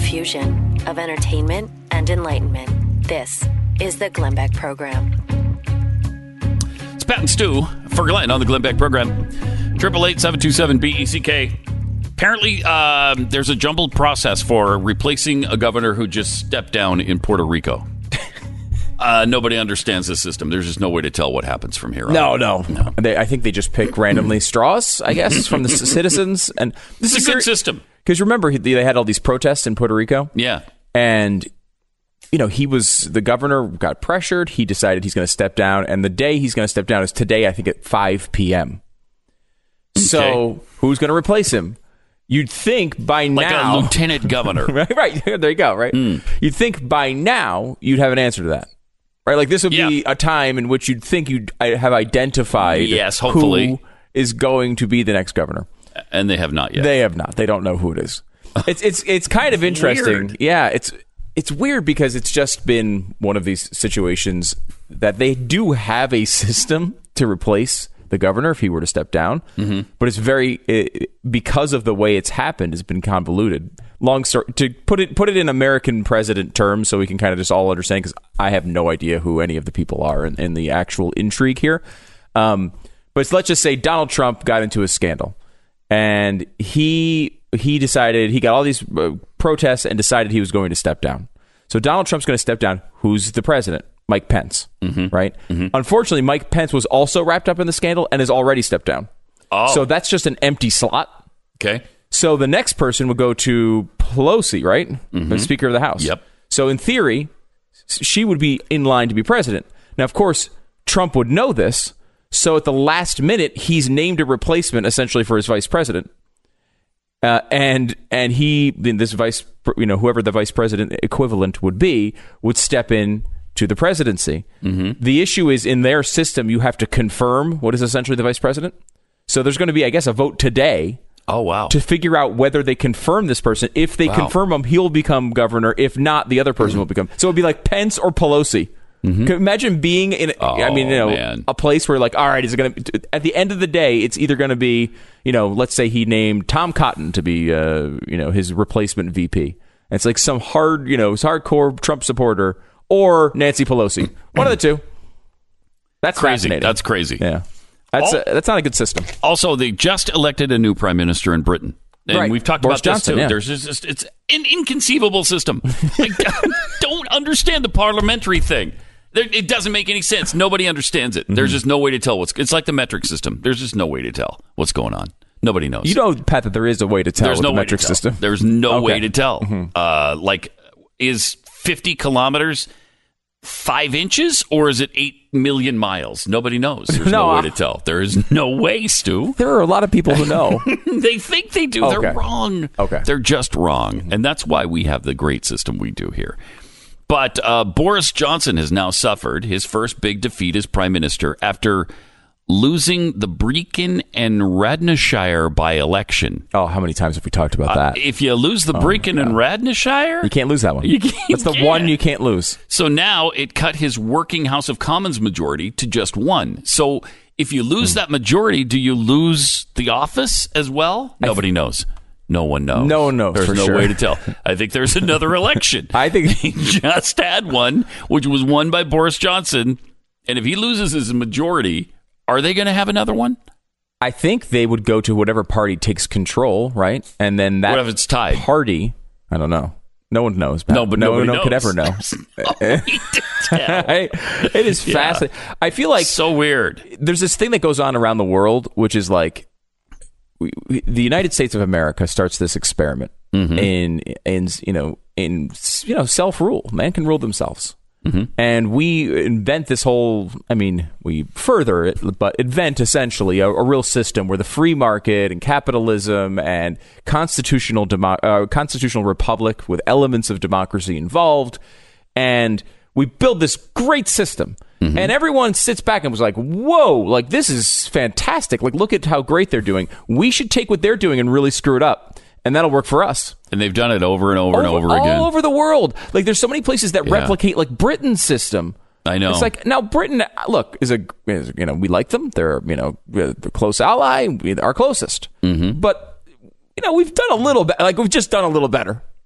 fusion of entertainment and enlightenment. This is the Glenn Beck Program. It's Pat and Stu for Glenn on the Glenn Beck Program. 888-727-BECK. Apparently, there's a jumbled process for replacing a governor who just stepped down in Puerto Rico. Nobody understands the system. There's just no way to tell what happens from here on. No. I think they just pick randomly straws, I guess, from the citizens. And this is a good system. Because remember, they had all these protests in Puerto Rico. Yeah. And, the governor got pressured. He decided he's going to step down. And the day he's going to step down is today, I think, at 5 p.m. Okay. So who's going to replace him? You'd think by now... Like a lieutenant governor. right. There you go, right? You'd think by now you'd have an answer to that. Right? Like this would be a time in which you'd think you'd have identified hopefully, who is going to be the next governor. And they have not yet. They have not. They don't know who it is. It's kind of interesting. Weird. Yeah, it's weird because it's just been one of these situations that they do have a system to replace the governor if he were to step down, but it's because of the way it's happened, it's been convoluted. Long story to put it in American president terms, so we can kind of just all understand, because I have no idea who any of the people are in the actual intrigue here. But let's just say Donald Trump got into a scandal, and he decided he got all these protests and decided he was going to step down. So Donald Trump's going to step down. Who's the president? Mike Pence, right? Unfortunately, Mike Pence was also wrapped up in the scandal and has already stepped down. Oh. So that's just an empty slot. Okay. So the next person would go to Pelosi, right? The Speaker of the House. Yep. So in theory, she would be in line to be president. Now, of course, Trump would know this. So at the last minute, he's named a replacement essentially for his vice president. And this vice, whoever the vice president equivalent would be, would step in to the presidency. The issue is, in their system, you have to confirm what is essentially the vice president. So there's going to be, I guess, a vote today. Oh, wow. To figure out whether they confirm this person. If they confirm him, he'll become governor. If not, the other person will become. So it'll be like Pence or Pelosi. Imagine being in, a place where, like, all right, is it going to, at the end of the day, it's either going to be, let's say he named Tom Cotton to be, his replacement VP. And it's like some hardcore Trump supporter, or Nancy Pelosi. One of the two. That's crazy. Fascinating. That's crazy. Yeah. That's not a good system. Also, they just elected a new prime minister in Britain. And we've talked Boris about Johnson, this, too. yeah. There's just, it's an inconceivable system. I don't understand the parliamentary thing. It doesn't make any sense. Nobody understands it. There's just no way to tell it's like the metric system. There's just no way to tell what's going on. Nobody knows. You know, Pat, that there is a way to tell with the metric system. There's no way to tell. Is 50 kilometers 5 inches, or is it 8 million miles? Nobody knows. There's no way to tell. There is no way, Stu. There are a lot of people who know. They think they do. Okay. They're wrong. Okay. They're just wrong. And that's why we have the great system we do here. But Boris Johnson has now suffered his first big defeat as prime minister after losing the Brecon and Radnorshire by-election. Oh, how many times have we talked about that? If you lose the Brecon and Radnorshire... You can't lose that one. That's the one you can't lose. So now it cut his working House of Commons majority to just one. So if you lose that majority, do you lose the office as well? Nobody knows. No one knows. No one knows. There's no way to tell. I think there's another election. I think he just had one, which was won by Boris Johnson. And if he loses his majority... Are they going to have another one? I think they would go to whatever party takes control, right? And then that what if it's tied? Party, I don't know. No one knows. Pat. No, but no one knows. Could ever know. It is fascinating. I feel like so weird. There's this thing that goes on around the world, which is like the United States of America starts this experiment in self-rule. Man can rule themselves. And we invent this whole, we further it, but invent essentially a real system where the free market and capitalism and constitutional republic with elements of democracy involved. And we build this great system. And everyone sits back and was like, whoa, like this is fantastic. Like, look at how great they're doing. We should take what they're doing and really screw it up. And that'll work for us. And they've done it over and over and over again. All over the world. Like, there's so many places that replicate, like, Britain's system. I know. It's like, now, Britain, look, we like them. They're, they're a close ally. Our closest. But, we've done a little bit. Like, we've just done a little better.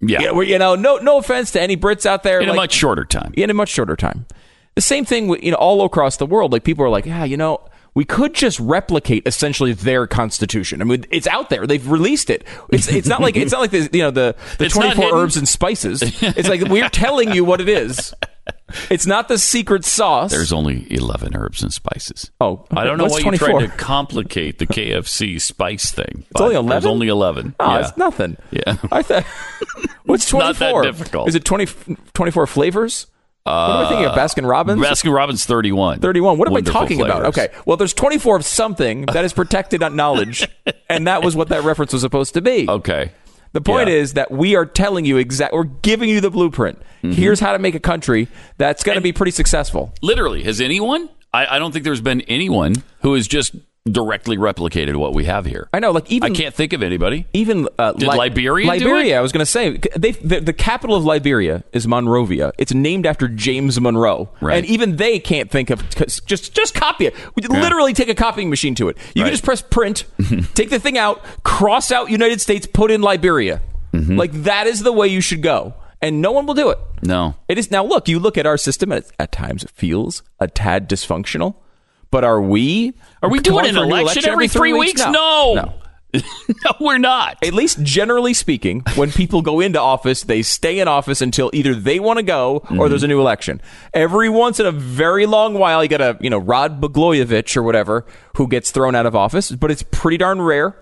Yeah. No offense to any Brits out there. In a much shorter time. In a much shorter time. The same thing with, all across the world. Like, people are like, we could just replicate essentially their constitution. I mean, it's out there. They've released it. It's not like the 24 herbs and spices. It's like, we're telling you what it is. It's not the secret sauce. There's only 11 herbs and spices. Oh, I don't know why 24? you tried to complicate the KFC spice thing. It's only 11? There's only 11. Oh, it's nothing. Yeah. I thought, what's 24? Not that difficult. Is it 24 flavors? What am I thinking of? Baskin Robbins? Baskin Robbins 31. 31. What am Wonderful I talking flavors. about? Okay. Well, there's 24 of something that is protected on knowledge, and that was what that reference was supposed to be. Okay. The point is that we are telling you we're giving you the blueprint. Here's how to make a country that's going to be pretty successful. Literally, has anyone? I don't think there's been anyone who has just directly replicated what we have here. I know, like, even I can't think of anybody. Even did Liberia do it? Liberia, I was going to say, the capital of Liberia is Monrovia. It's named after James Monroe, right. And even they can't think of just copy it. We literally take a copying machine to it. You can just press print, take the thing out, cross out United States, put in Liberia. Like, that is the way you should go. And no one will do it. No. It is. Now, look, you look at our system, and at times it feels a tad dysfunctional. But are we doing an election every 3 weeks? No. No, we're not. At least generally speaking, when people go into office, they stay in office until either they want to go or there's a new election. Every once in a very long while, you got Rod Blagojevich or whatever who gets thrown out of office, but it's pretty darn rare.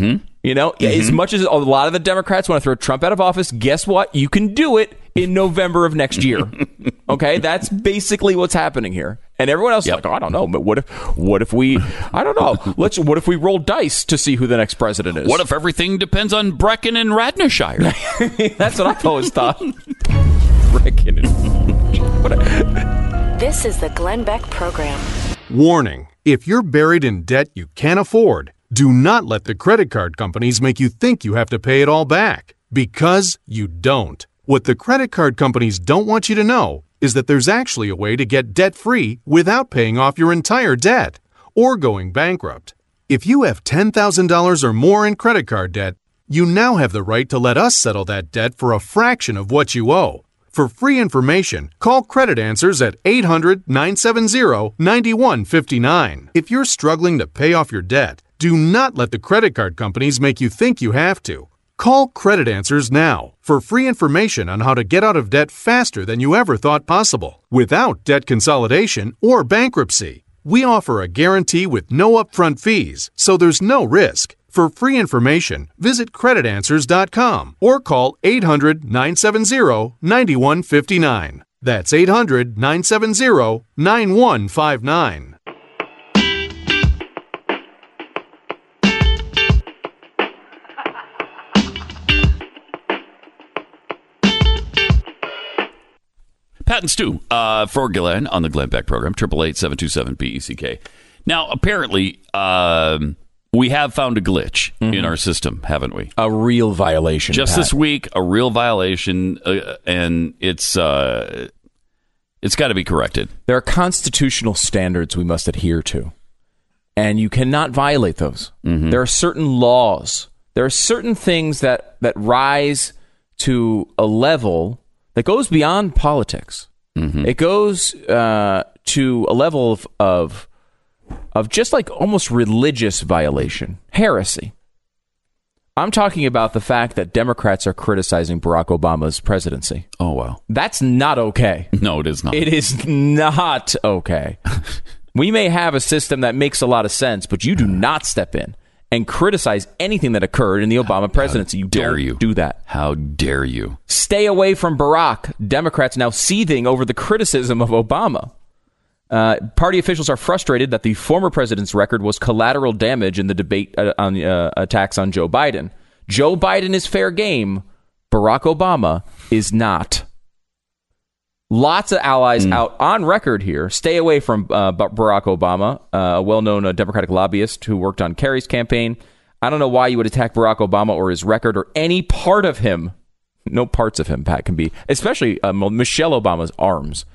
As much as a lot of the Democrats want to throw Trump out of office, guess what? You can do it in November of next year. Okay, that's basically what's happening here. And everyone else is like, I don't know, but what if we? I don't know. What if we roll dice to see who the next president is? What if everything depends on Brecon and Radnorshire? That's what I've always thought. Brecon. This is the Glenn Beck Program. Warning: if you're buried in debt you can't afford, do not let the credit card companies make you think you have to pay it all back, because you don't. What the credit card companies don't want you to know is that there's actually a way to get debt-free without paying off your entire debt or going bankrupt. If you have $10,000 or more in credit card debt, you now have the right to let us settle that debt for a fraction of what you owe. For free information, call Credit Answers at 800-970-9159. If you're struggling to pay off your debt, do not let the credit card companies make you think you have to. Call Credit Answers now for free information on how to get out of debt faster than you ever thought possible, without debt consolidation or bankruptcy. We offer a guarantee with no upfront fees, so there's no risk. For free information, visit creditanswers.com or call 800-970-9159. That's 800-970-9159. Pat and Stu for Glenn on the Glenn Beck program, 888-727-BECK. Now, apparently, we have found a glitch in our system, haven't we? A real violation. Just Pat. this week, a real violation, and it's got to be corrected. There are constitutional standards we must adhere to, and you cannot violate those. There are certain laws. There are certain things that rise to a level that goes beyond politics. It goes to a level of just like almost religious violation, heresy. I'm talking about the fact that Democrats are criticizing Barack Obama's presidency. Oh, wow. That's not okay. No, it is not. It is not okay. We may have a system that makes a lot of sense, but you do not step in and criticize anything that occurred in the Obama presidency. You don't do that. How dare you? Stay away from Barack. Democrats now seething over the criticism of Obama. Party officials are frustrated that the former president's record was collateral damage in the debate on attacks on Joe Biden. Joe Biden is fair game. Barack Obama is not. Lots of allies out on record here. Stay away from Barack Obama, a well-known Democratic lobbyist who worked on Kerry's campaign. I don't know why you would attack Barack Obama or his record or any part of him. No parts of him, Pat, can be, especially Michelle Obama's arms.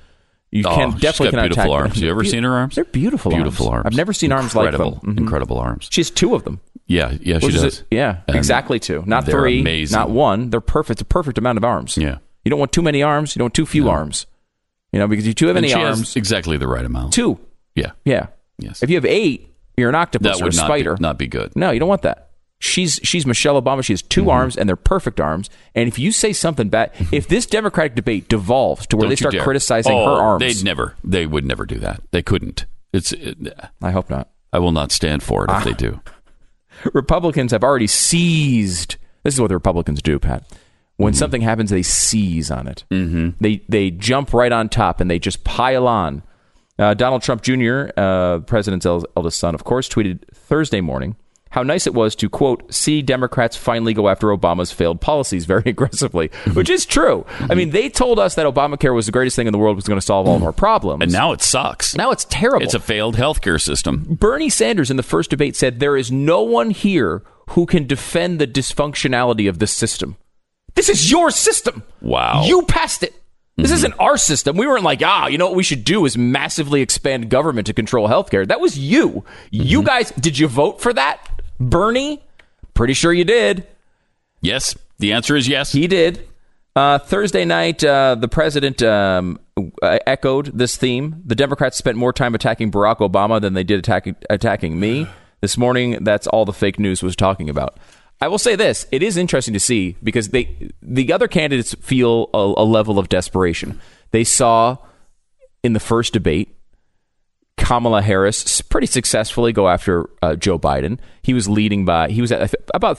You can she's definitely got cannot beautiful attack arms. You ever seen her arms? They're beautiful arms. I've never seen arms like them. Incredible arms. She has 2 of them. Yeah, she does. Yeah, And exactly 2. Not they're 3, amazing. not 1. They're perfect. A perfect amount of arms. Yeah. You don't want too many arms. You don't want too few arms. Because you too have And any she arms. has exactly the right amount. 2. Yeah. Yeah. Yes. If you have 8, you're an octopus That or a would spider. not be good. No, you don't want that. She's Michelle Obama. She has 2 arms, and they're perfect arms. And if you say something bad, if this Democratic debate devolves to where Don't they you start dare. criticizing her arms, They would never do that. They couldn't. I hope not. I will not stand for it if they do. Republicans have already seized. This is what the Republicans do, Pat. When something happens, they seize on it. They jump right on top and they just pile on. Donald Trump Jr., president's eldest son, of course, tweeted Thursday morning how nice it was to, quote, see Democrats finally go after Obama's failed policies very aggressively, which is true. I mean, they told us that Obamacare was the greatest thing in the world, was going to solve all of our problems. And now it sucks. Now it's terrible. It's a failed healthcare system. Bernie Sanders in the first debate said there is no one here who can defend the dysfunctionality of this system. This is your system. Wow. You passed it. This isn't our system. We weren't like, what we should do is massively expand government to control healthcare. That was you. You guys, did you vote for that? Bernie? Pretty sure you did. Yes. The answer is yes. He did. Thursday night, the president echoed this theme. The Democrats spent more time attacking Barack Obama than they did attacking me. This morning, that's all the fake news was talking about. I will say this. It is interesting to see because the other candidates feel a level of desperation. They saw in the first debate Kamala Harris pretty successfully go after Joe Biden. He was at about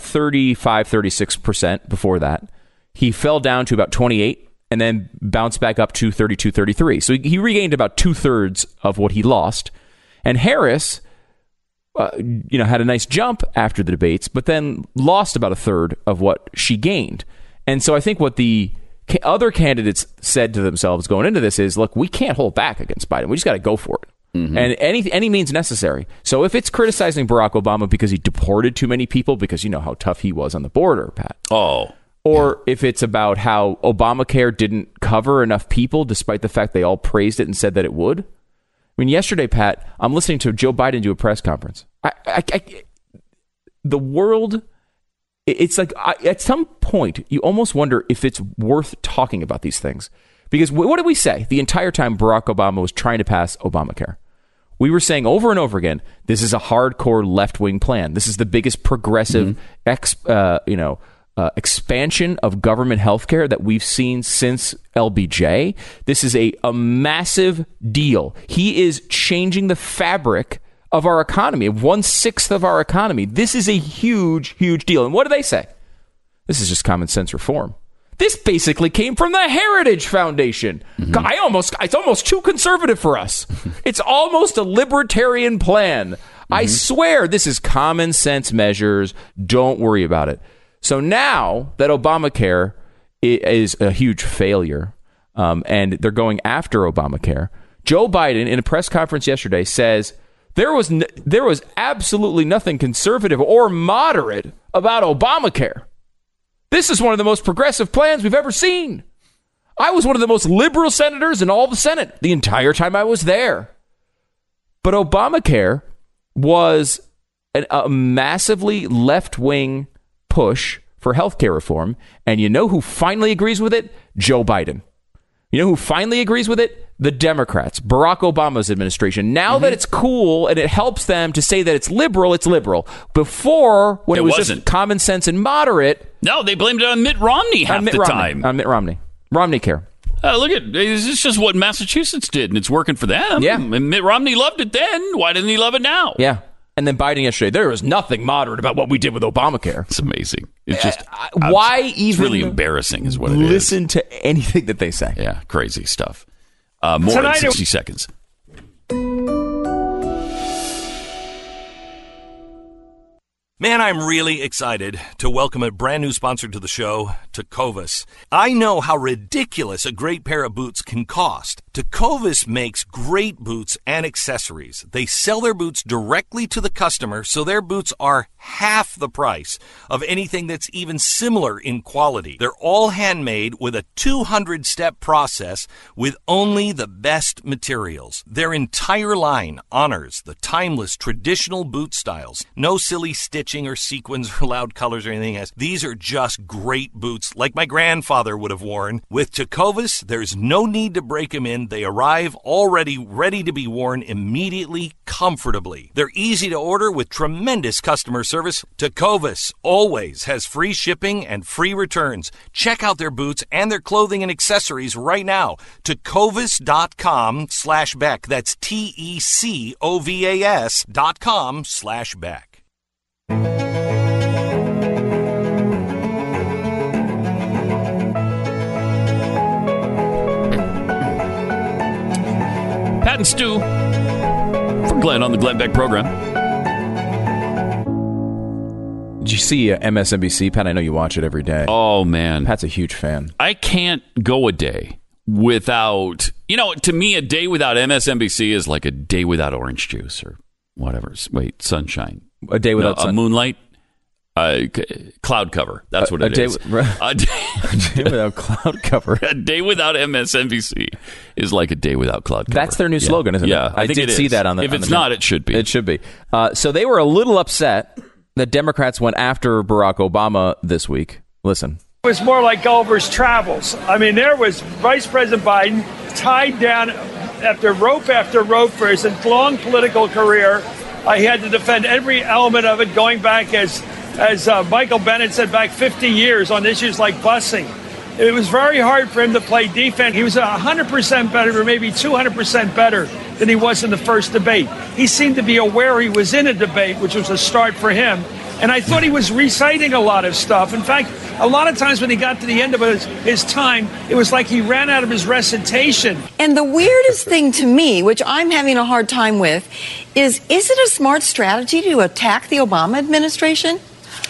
35-36% before that. He fell down to about 28 and then bounced back up to 32-33. So he regained about 2/3 of what he lost. And Harris had a nice jump after the debates, but then lost about 1/3 of what she gained. And so I think what the other candidates said to themselves going into this is, look, we can't hold back against Biden. We just got to go for it. And any means necessary. So if it's criticizing Barack Obama because he deported too many people, because you know how tough he was on the border, Pat. Or if it's about how Obamacare didn't cover enough people, despite the fact they all praised it and said that it would. I mean, yesterday, Pat, I'm listening to Joe Biden do a press conference. The world, it's like at some point, you almost wonder if it's worth talking about these things. Because what did we say the entire time Barack Obama was trying to pass Obamacare? We were saying over and over again, this is a hardcore left-wing plan. This is the biggest progressive expansion of government healthcare that we've seen since LBJ. This is a massive deal. He is changing the fabric of our economy, 1/6 of our economy. This is a huge, huge deal. And what do they say? This is just common sense reform. This basically came from the Heritage Foundation. It's almost too conservative for us. It's almost a libertarian plan. I swear this is common sense measures. Don't worry about it. So now that Obamacare is a huge failure, and they're going after Obamacare, Joe Biden in a press conference yesterday says there was absolutely nothing conservative or moderate about Obamacare. This is one of the most progressive plans we've ever seen. I was one of the most liberal senators in all the Senate the entire time I was there. But Obamacare was a massively left-wing push for healthcare reform. And you know who finally agrees with it? Joe Biden. You know who finally agrees with it? The Democrats, Barack Obama's administration. Now that it's cool and it helps them to say that it's liberal, it's liberal. Before, when it was just common sense and moderate. No, they blamed it on Mitt Romney half the time. On Mitt Romney. Romney care. Look at this is just what Massachusetts did, and it's working for them. Yeah. And Mitt Romney loved it then. Why didn't he love it now? Yeah. And then Biden yesterday, there was nothing moderate about what we did with Obamacare. It's amazing. It's just why even it's really embarrassing is what it is. Listen to anything that they say. Yeah, crazy stuff. More in 60 seconds. Man, I'm really excited to welcome a brand new sponsor to the show, Tecovas. I know how ridiculous a great pair of boots can cost. Tecovas makes great boots and accessories. They sell their boots directly to the customer, so their boots are half the price of anything that's even similar in quality. They're all handmade with a 200-step process with only the best materials. Their entire line honors the timeless traditional boot styles. No silly stitching or sequins or loud colors or anything else. These are just great boots like my grandfather would have worn. With Tecovas, there's no need to break them in. They arrive already ready to be worn immediately, comfortably. They're easy to order with tremendous customer service. Tecovas always has free shipping and free returns. Check out their boots and their clothing and accessories right now. Tecovas.com/Beck. That's TECOVAS.com/Beck. Pat and Stu for Glenn on the Glenn Beck program. Did you see MSNBC, Pat? I know you watch it every day. Oh, man. Pat's a huge fan. I can't go a day without, to me, a day without MSNBC is like a day without orange juice or whatever. Wait, sunshine. A day without moonlight. Cloud cover. That's what it is. A day without cloud cover. A day without MSNBC is like a day without cloud cover. That's their new slogan, isn't it? Yeah, I did see that on the. If it's not, it should be. It should be. So they were a little upset that Democrats went after Barack Obama this week. Listen. It was more like Gulliver's Travels. I mean, there was Vice President Biden tied down after rope for his long political career. He had to defend every element of it, going back, as Michael Bennett said, back 50 years on issues like busing. It was very hard for him to play defense. He was 100% better, or maybe 200% better than he was in the first debate. He seemed to be aware he was in a debate, which was a start for him. And I thought he was reciting a lot of stuff. In fact, a lot of times when he got to the end of his time, it was like he ran out of his recitation. And the weirdest thing to me, which I'm having a hard time with, is it a smart strategy to attack the Obama administration?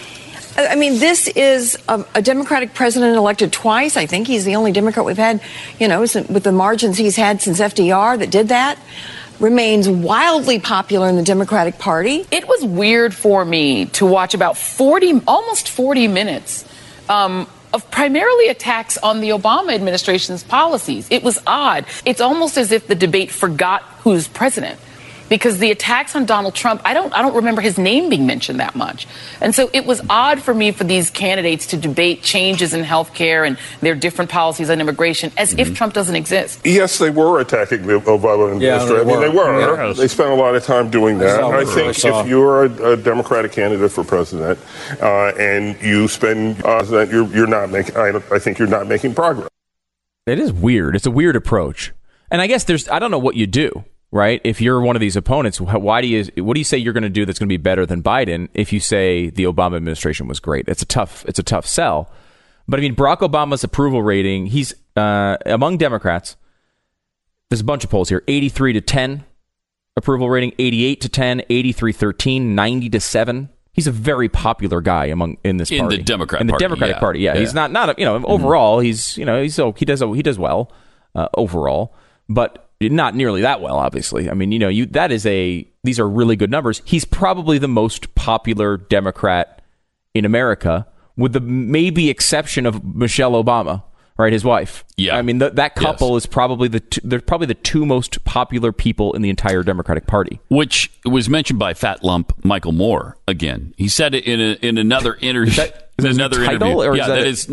I mean, this is a Democratic president elected twice. I think he's the only Democrat we've had, with the margins he's had since FDR that did that. Remains wildly popular in the Democratic Party. It was weird for me to watch about almost 40 minutes of primarily attacks on the Obama administration's policies. It was odd. It's almost as if the debate forgot who's president. Because the attacks on Donald Trump, I don't remember his name being mentioned that much. And so it was odd for me for these candidates to debate changes in health care and their different policies on immigration as if Trump doesn't exist. Yes, they were attacking the Obama administration. They were. They spent a lot of time doing that. I think if you're a Democratic candidate for president and you spend that, you're not making. I think you're not making progress. It is weird. It's a weird approach. And I guess I don't know what you do. Right? If you're one of these opponents, what do you say you're going to do that's going to be better than Biden if you say the Obama administration was great? It's a tough sell. But I mean, Barack Obama's approval rating, he's among Democrats, there's a bunch of polls here, 83-10 approval rating, 88-10, 83-13, 90-7. He's a very popular guy in this party. In the Democratic Party. Yeah. He's not overall, he does well overall, but not nearly that well, obviously. I mean, these are really good numbers. He's probably the most popular Democrat in America, with the maybe exception of Michelle Obama, right? His wife. Yeah. I mean, that couple is probably they're probably the two most popular people in the entire Democratic Party. Which was mentioned by Fat Lump Michael Moore again. He said it in another interview. Another interview. Or is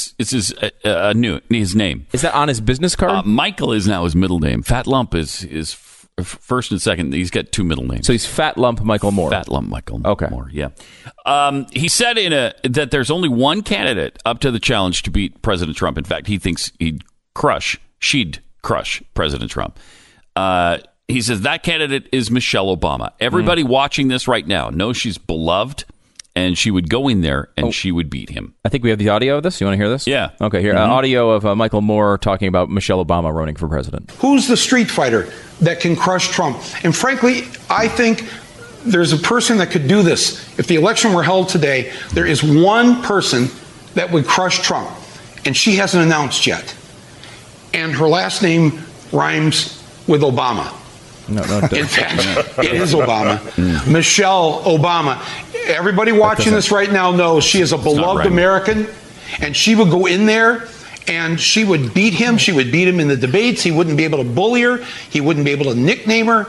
his name. Is that on his business card? Michael is now his middle name. Fat Lump is first and second. He's got two middle names. So he's Fat Lump Michael Moore. Fat Lump Michael Moore, yeah. He said that there's only one candidate up to the challenge to beat President Trump. In fact, he thinks she'd crush President Trump. He says that candidate is Michelle Obama. Everybody watching this right now knows she's beloved. And she would go in there and she would beat him. I think we have the audio of this. You want to hear this? Yeah. Okay, here. Audio of Michael Moore talking about Michelle Obama running for president. Who's the street fighter that can crush Trump? And frankly, I think there's a person that could do this. If the election were held today, there is one person that would crush Trump, and she hasn't announced yet. And her last name rhymes with Obama. No, in fact, it is Obama. Michelle Obama. Everybody watching this right now knows she is a beloved American, and she would go in there and she would beat him. She would beat him in the debates. He wouldn't be able to bully her. He wouldn't be able to nickname her.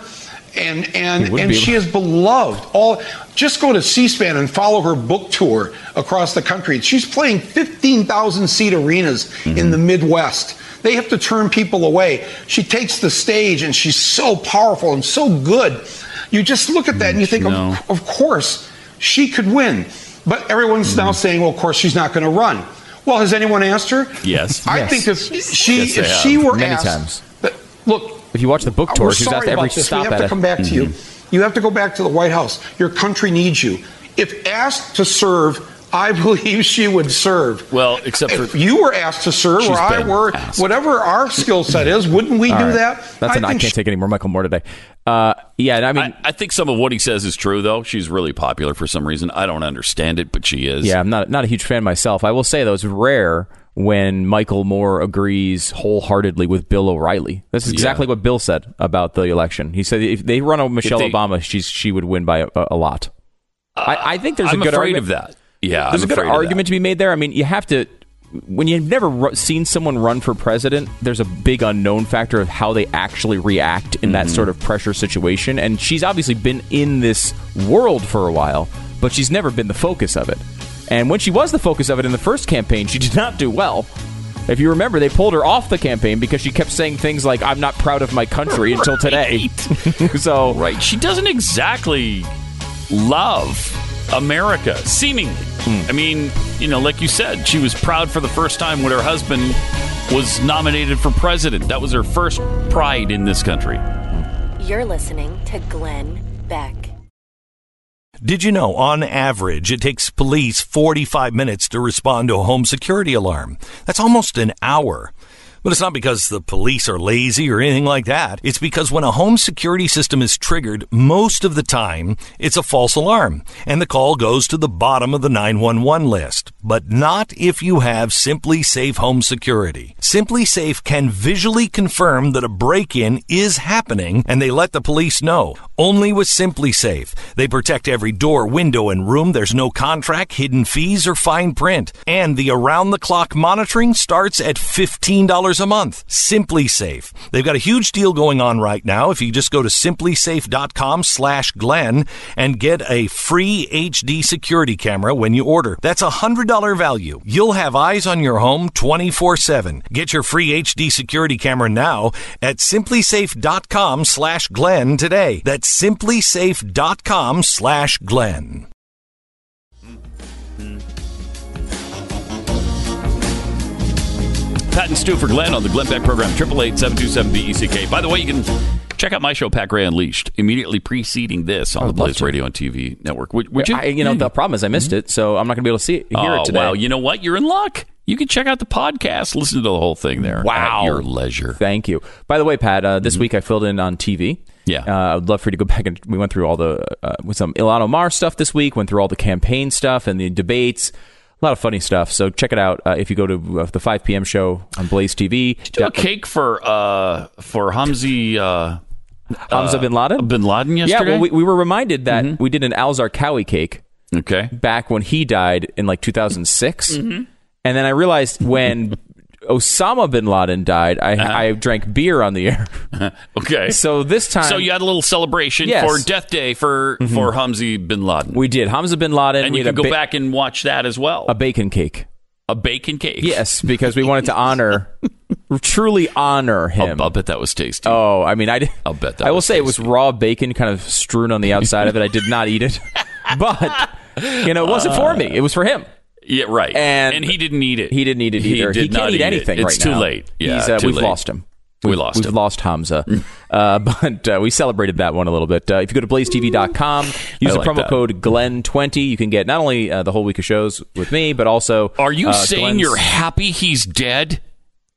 And she is beloved. Just go to C-SPAN and follow her book tour across the country. She's playing 15,000-seat arenas in the Midwest. They have to turn people away. She takes the stage, and she's so powerful and so good. You just look at that and you think, of course, she could win. But everyone's now saying, well, of course, she's not going to run. Well, has anyone asked her? Yes. I think if she were many asked, times. Look, if you watch the book tour, she's asked every stop at it. We have to come back to you. You have to go back to the White House. Your country needs you. If asked to serve, I believe she would serve. Well, except for if you were asked to serve, or I were, whatever our skill set is, wouldn't we do that? I can't take any more Michael Moore today. I think some of what he says is true, though. She's really popular for some reason. I don't understand it, but she is. Yeah, I'm not a huge fan myself. I will say, though, it's rare when Michael Moore agrees wholeheartedly with Bill O'Reilly. That's exactly what Bill said about the election. He said if they run on Michelle Obama, she would win by a lot. I think there's a good argument of that. Yeah, there's a good argument to be made there. I mean, you have to. When you've never seen someone run for president, there's a big unknown factor of how they actually react in that sort of pressure situation. And she's obviously been in this world for a while, but she's never been the focus of it. And when she was the focus of it in the first campaign, she did not do well. If you remember, they pulled her off the campaign because she kept saying things like, I'm not proud of my country until today. She doesn't exactly love America, seemingly. I mean, like you said, she was proud for the first time when her husband was nominated for president. That was her first pride in this country. You're listening to Glenn Beck. Did you know, on average, it takes police 45 minutes to respond to a home security alarm? That's almost an hour. But it's not because the police are lazy or anything like that. It's because when a home security system is triggered, most of the time, it's a false alarm, and the call goes to the bottom of the 911 list. But not if you have SimpliSafe Home Security. SimpliSafe can visually confirm that a break-in is happening, and they let the police know. Only with SimpliSafe. They protect every door, window, and room. There's no contract, hidden fees, or fine print. And the around-the-clock monitoring starts at $15 a month. SimpliSafe. They've got a huge deal going on right now. If you just go to simplisafe.com/Glenn and get a free HD security camera when you order. That's a $100 value. You'll have eyes on your home 24/7. Get your free HD security camera now at simplisafe.com/Glenn today. That's simplisafe.com/Glenn. Pat and Stu for Glenn on the Glenn Beck program, 888-727-BECK. By the way, you can check out my show, Pat Gray Unleashed, immediately preceding this on the Blaze Radio and TV network. Would you? The problem is I missed it, so I'm not going to be able to hear it today. Well, you know what? You're in luck. You can check out the podcast, listen to the whole thing there at your leisure. Thank you. By the way, Pat, this week I filled in on TV. Yeah. I would love for you to go back, and we went through all the with some Ilhan Omar stuff this week, went through all the campaign stuff and the debates. A lot of funny stuff. So check it out if you go to the 5 p.m. show on Blaze TV. Did you do a cake for Hamza bin Laden? Bin Laden yesterday? Yeah, well, we were reminded that we did an Al Zarqawi cake back when he died in 2006. And then I realized when Osama bin Laden died, I drank beer on the air. Okay. So this time... So you had a little celebration for Death Day for Hamza bin Laden. We did. Hamza bin Laden. And you can go back and watch that as well. A bacon cake. A bacon cake? Yes, because we wanted to truly honor him. I'll bet that was tasty. Oh, I mean, I'll bet that I will say tasty. It was raw bacon kind of strewn on the outside of it. I did not eat it. But, it wasn't for me. It was for him. Yeah, right. And he didn't eat it. He didn't eat it either. He can't eat anything right now. It's too late. Yeah, we've lost him. We've lost Hamza. But we celebrated that one a little bit. If you go to blazetv.com, use the promo code Glenn20, you can get not only the whole week of shows with me, but also... Are you saying you're happy he's dead?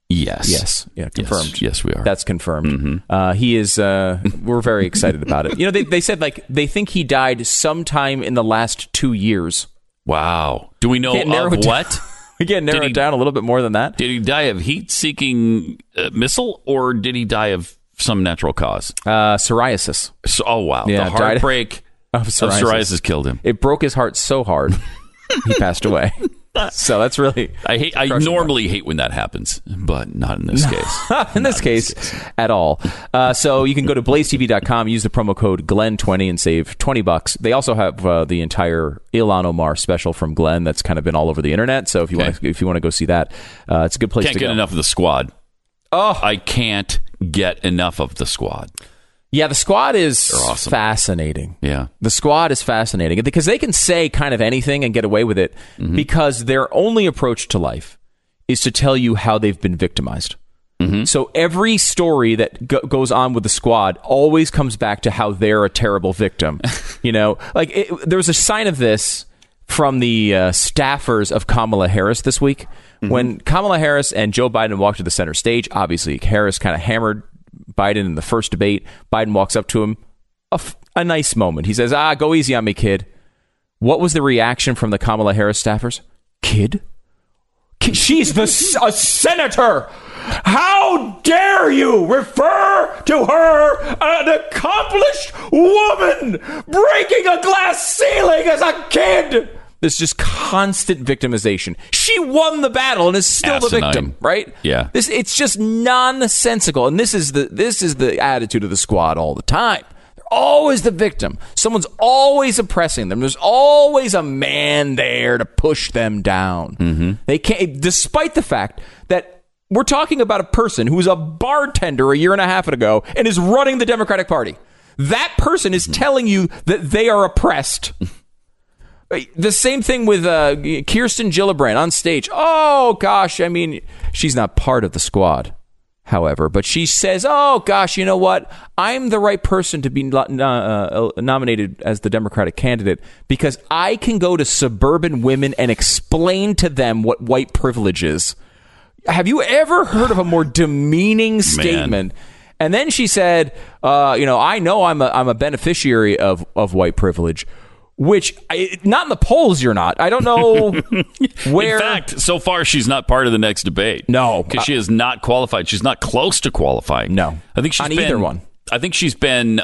Yes. Yeah, confirmed. Yes, we are. That's confirmed. He is, we're very excited about it. They said, they think he died sometime in the last 2 years. Wow. Do we know of what? We can't narrow it down a little bit more than that. Did he die of heat-seeking missile, or did he die of some natural cause? Psoriasis. Oh, wow. Yeah, the heartbreak of psoriasis killed him. It broke his heart so hard, he passed away. So that's really... I normally hate when that happens, but not in this case. In this case at all. So you can go to blazetv.com, use the promo code Glenn20 and save $20. They also have the entire Ilhan Omar special from Glenn that's kind of been all over the internet. So if you want to go see that, it's a good place to go. Can't get enough of the Squad. Oh, I can't get enough of the Squad. Yeah, the Squad is awesome. Fascinating. Yeah. The Squad is fascinating because they can say kind of anything and get away with it because their only approach to life is to tell you how they've been victimized. So every story that goes on with the Squad always comes back to how they're a terrible victim. There was a sign of this from the staffers of Kamala Harris this week. When Kamala Harris and Joe Biden walked to the center stage, obviously Harris kind of hammered Biden in the first debate. Biden walks up to him, a nice moment. He says, go easy on me, kid. What was the reaction from the Kamala Harris staffers? Kid? She's a senator. How dare you refer to her, an accomplished woman, breaking a glass ceiling as a kid? There's just constant victimization. She won the battle and is still the victim, right? Yeah. It's just nonsensical. And this is the attitude of the Squad all the time. They're always the victim. Someone's always oppressing them. There's always a man there to push them down. They can't, despite the fact that we're talking about a person who was a bartender a year and a half ago and is running the Democratic Party. That person is telling you that they are oppressed. The same thing with Kirsten Gillibrand on stage. Oh, gosh, I mean, she's not part of the Squad, however, but she says, oh, gosh, you know what? I'm the right person to be nominated as the Democratic candidate because I can go to suburban women and explain to them what white privilege is. Have you ever heard of a more demeaning statement? And then she said, I know I'm a beneficiary of white privilege. Which, not in the polls, you're not. I don't know where. In fact, so far, she's not part of the next debate. No. Because she is not qualified. She's not close to qualifying. No. I think she's on either one. I think she's been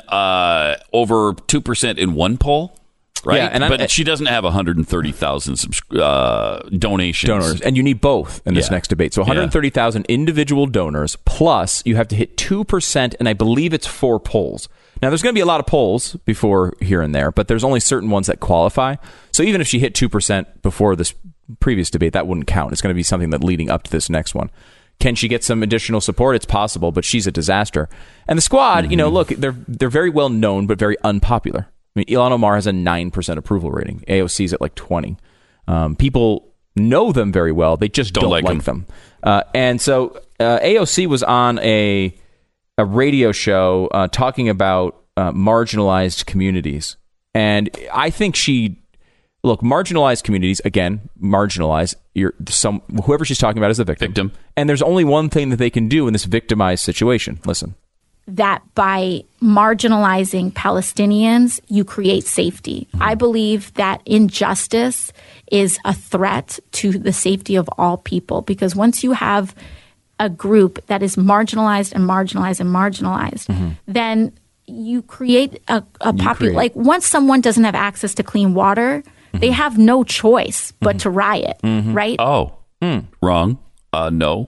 over 2% in one poll, right? Yeah, but she doesn't have 130,000 donations. Donors. And you need both in this next debate. So 130,000 individual donors, plus you have to hit 2%, and I believe it's 4 polls. Now, there's going to be a lot of polls before here and there, but there's only certain ones that qualify. So even if she hit 2% before this previous debate, that wouldn't count. It's going to be something that leading up to this next one. Can she get some additional support? It's possible, but she's a disaster. And the Squad, look, they're very well known, but very unpopular. I mean, Ilhan Omar has a 9% approval rating. AOC's at like 20. People know them very well. They just don't like them. And so AOC was on a radio show talking about marginalized communities. And I think marginalized communities, again, marginalized, whoever she's talking about is a victim. And there's only one thing that they can do in this victimized situation. Listen. That by marginalizing Palestinians, you create safety. I believe that injustice is a threat to the safety of all people, because once you have a group that is marginalized and marginalized and marginalized, then you create a population. Like once someone doesn't have access to clean water, they have no choice but to riot, right? Oh, wrong. No.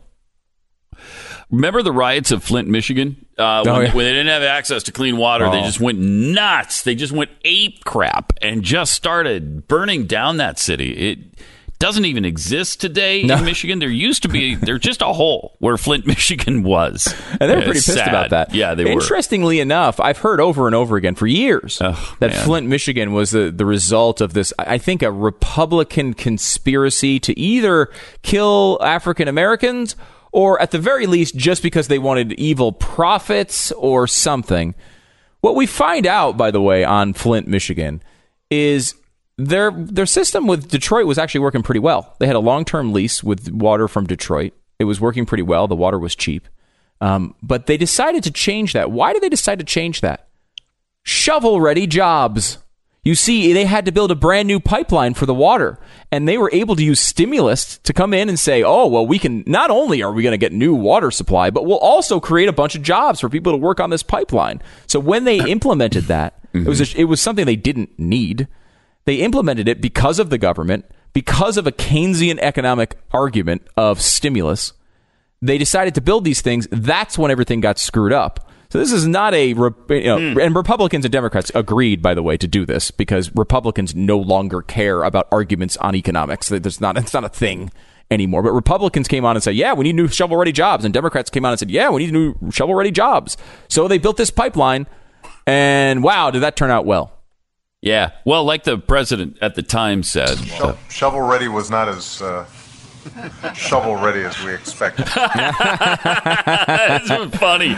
Remember the riots of Flint, Michigan? When they didn't have access to clean water, they just went nuts. They just went ape crap and just started burning down that city. It doesn't even exist today in Michigan. There used to be, there's just a hole where Flint, Michigan was. And they were pretty pissed about that. Yeah, they were. Interestingly enough, I've heard over and over again for years that Flint, Michigan was the result of this, I think, a Republican conspiracy to either kill African Americans or at the very least just because they wanted evil profits or something. What we find out, by the way, on Flint, Michigan is their system with Detroit was actually working pretty well. They had a long-term lease with water from Detroit. It was working pretty well. The water was cheap. But they decided to change that. Why did they decide to change that? Shovel-ready jobs. You see, they had to build a brand new pipeline for the water, and they were able to use stimulus to come in and say, oh, well, we can, not only are we going to get new water supply, but we'll also create a bunch of jobs for people to work on this pipeline. So when they implemented that, it was something they didn't need. They implemented it because of the government, because of a Keynesian economic argument of stimulus. They decided to build these things. That's when everything got screwed up. So this is not and Republicans and Democrats agreed, by the way, to do this because Republicans no longer care about arguments on economics. It's not a thing anymore. But Republicans came on and said, yeah, we need new shovel-ready jobs. And Democrats came on and said, yeah, we need new shovel-ready jobs. So they built this pipeline, and wow, did that turn out well. Yeah. Well, like the president at the time said. Shovel-ready was not as... shovel-ready as we expected. That's funny.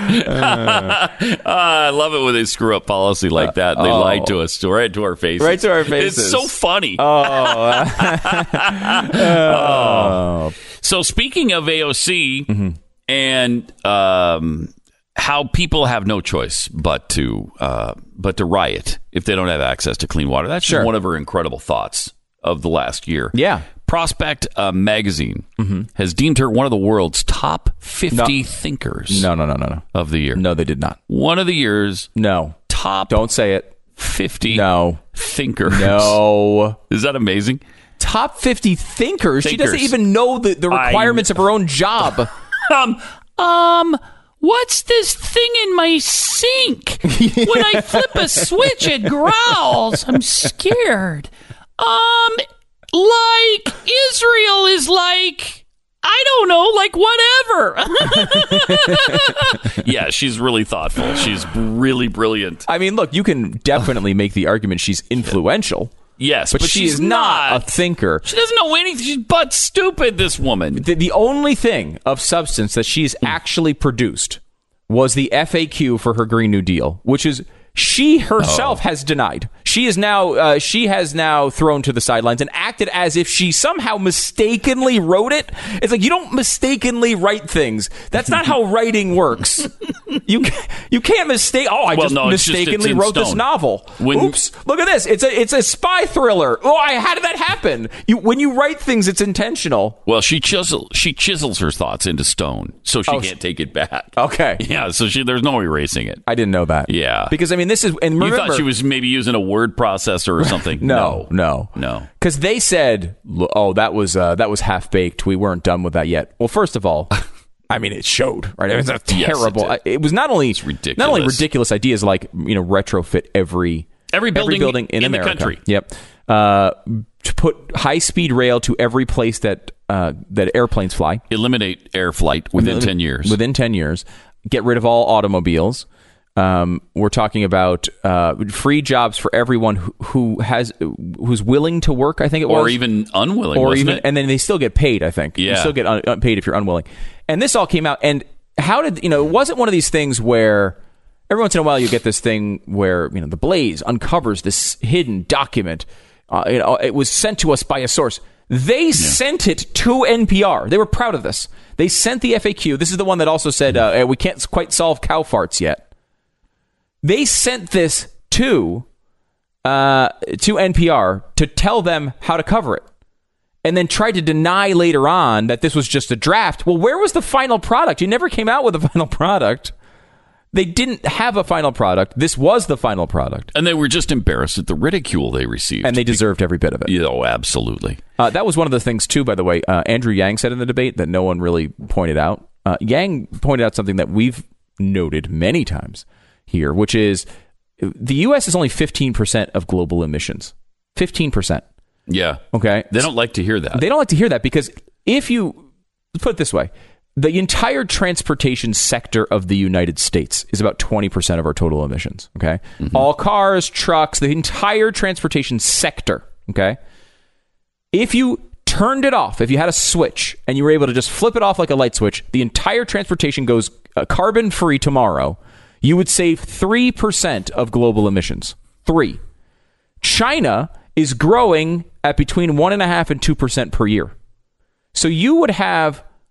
I love it when they screw up policy like that. They lied to us right to our faces. Right to our faces. It's so funny. So speaking of AOC and how people have no choice but to riot if they don't have access to clean water. That's one of her incredible thoughts of the last year. Yeah. Prospect magazine has deemed her one of the world's top 50 thinkers. No. Of the year. No, they did not. One of the year's top. Don't say it. 50 thinkers. No. Is that amazing? Top 50 thinkers? She doesn't even know the requirements of her own job. What's this thing in my sink? When I flip a switch, it growls. I'm scared. Like Israel is like, I don't know, like whatever. Yeah, she's really thoughtful. She's really brilliant. I mean, look, you can definitely make the argument she's influential. Yes, but she's not a thinker. She doesn't know anything. She's butt stupid, this woman. The only thing of substance that she's actually produced was the FAQ for her Green New Deal, which is she herself has denied. She has now thrown to the sidelines and acted as if she somehow mistakenly wrote it. It's like, you don't mistakenly write things. That's not how writing works. You can't mistake. Oh, I mistakenly wrote this novel. Oops! Look at this. It's a spy thriller. Oh, how did that happen? When you write things, it's intentional. Well, she chisels her thoughts into stone, so she can't take it back. Okay. Yeah. So there's no erasing it. I didn't know that. Yeah. Because I mean, this is, and remember, you thought she was maybe using a word processor or something. No. Because they said, "Oh, that was half baked. We weren't done with that yet." Well, first of all, I mean, it showed, right? It was a terrible. Yes, it was not only ridiculous ideas like retrofit every building in America. the country. Yep. To put high speed rail to every place that airplanes fly. Eliminate air flight within 10 years. Within 10 years, get rid of all automobiles. We're talking about free jobs for everyone who's willing to work. I think it was, or even unwilling, and then they still get paid. I think you still get paid if you're unwilling. And this all came out. And how did it wasn't one of these things where every once in a while you get this thing where the Blaze uncovers this hidden document. It was sent to us by a source. They sent it to NPR. They were proud of this. They sent the FAQ. This is the one that also said we can't quite solve cow farts yet. They sent this to NPR to tell them how to cover it, and then tried to deny later on that this was just a draft. Well, where was the final product? You never came out with a final product. They didn't have a final product. This was the final product. And they were just embarrassed at the ridicule they received. And they deserved every bit of it. Oh, absolutely. That was one of the things, too, by the way, Andrew Yang said in the debate that no one really pointed out. Yang pointed out something that we've noted many times here, which is the U.S. is only 15% of global emissions. 15%. Yeah. Okay. They don't like to hear that. They don't like to hear that because let's put it this way, the entire transportation sector of the United States is about 20% of our total emissions. Okay. Mm-hmm. All cars, trucks, the entire transportation sector. Okay. If you turned it off, if you had a switch and you were able to just flip it off like a light switch, the entire transportation goes carbon free tomorrow. You would save 3% of global emissions. 3. China is growing at between 1.5% and 2% per year. So you would have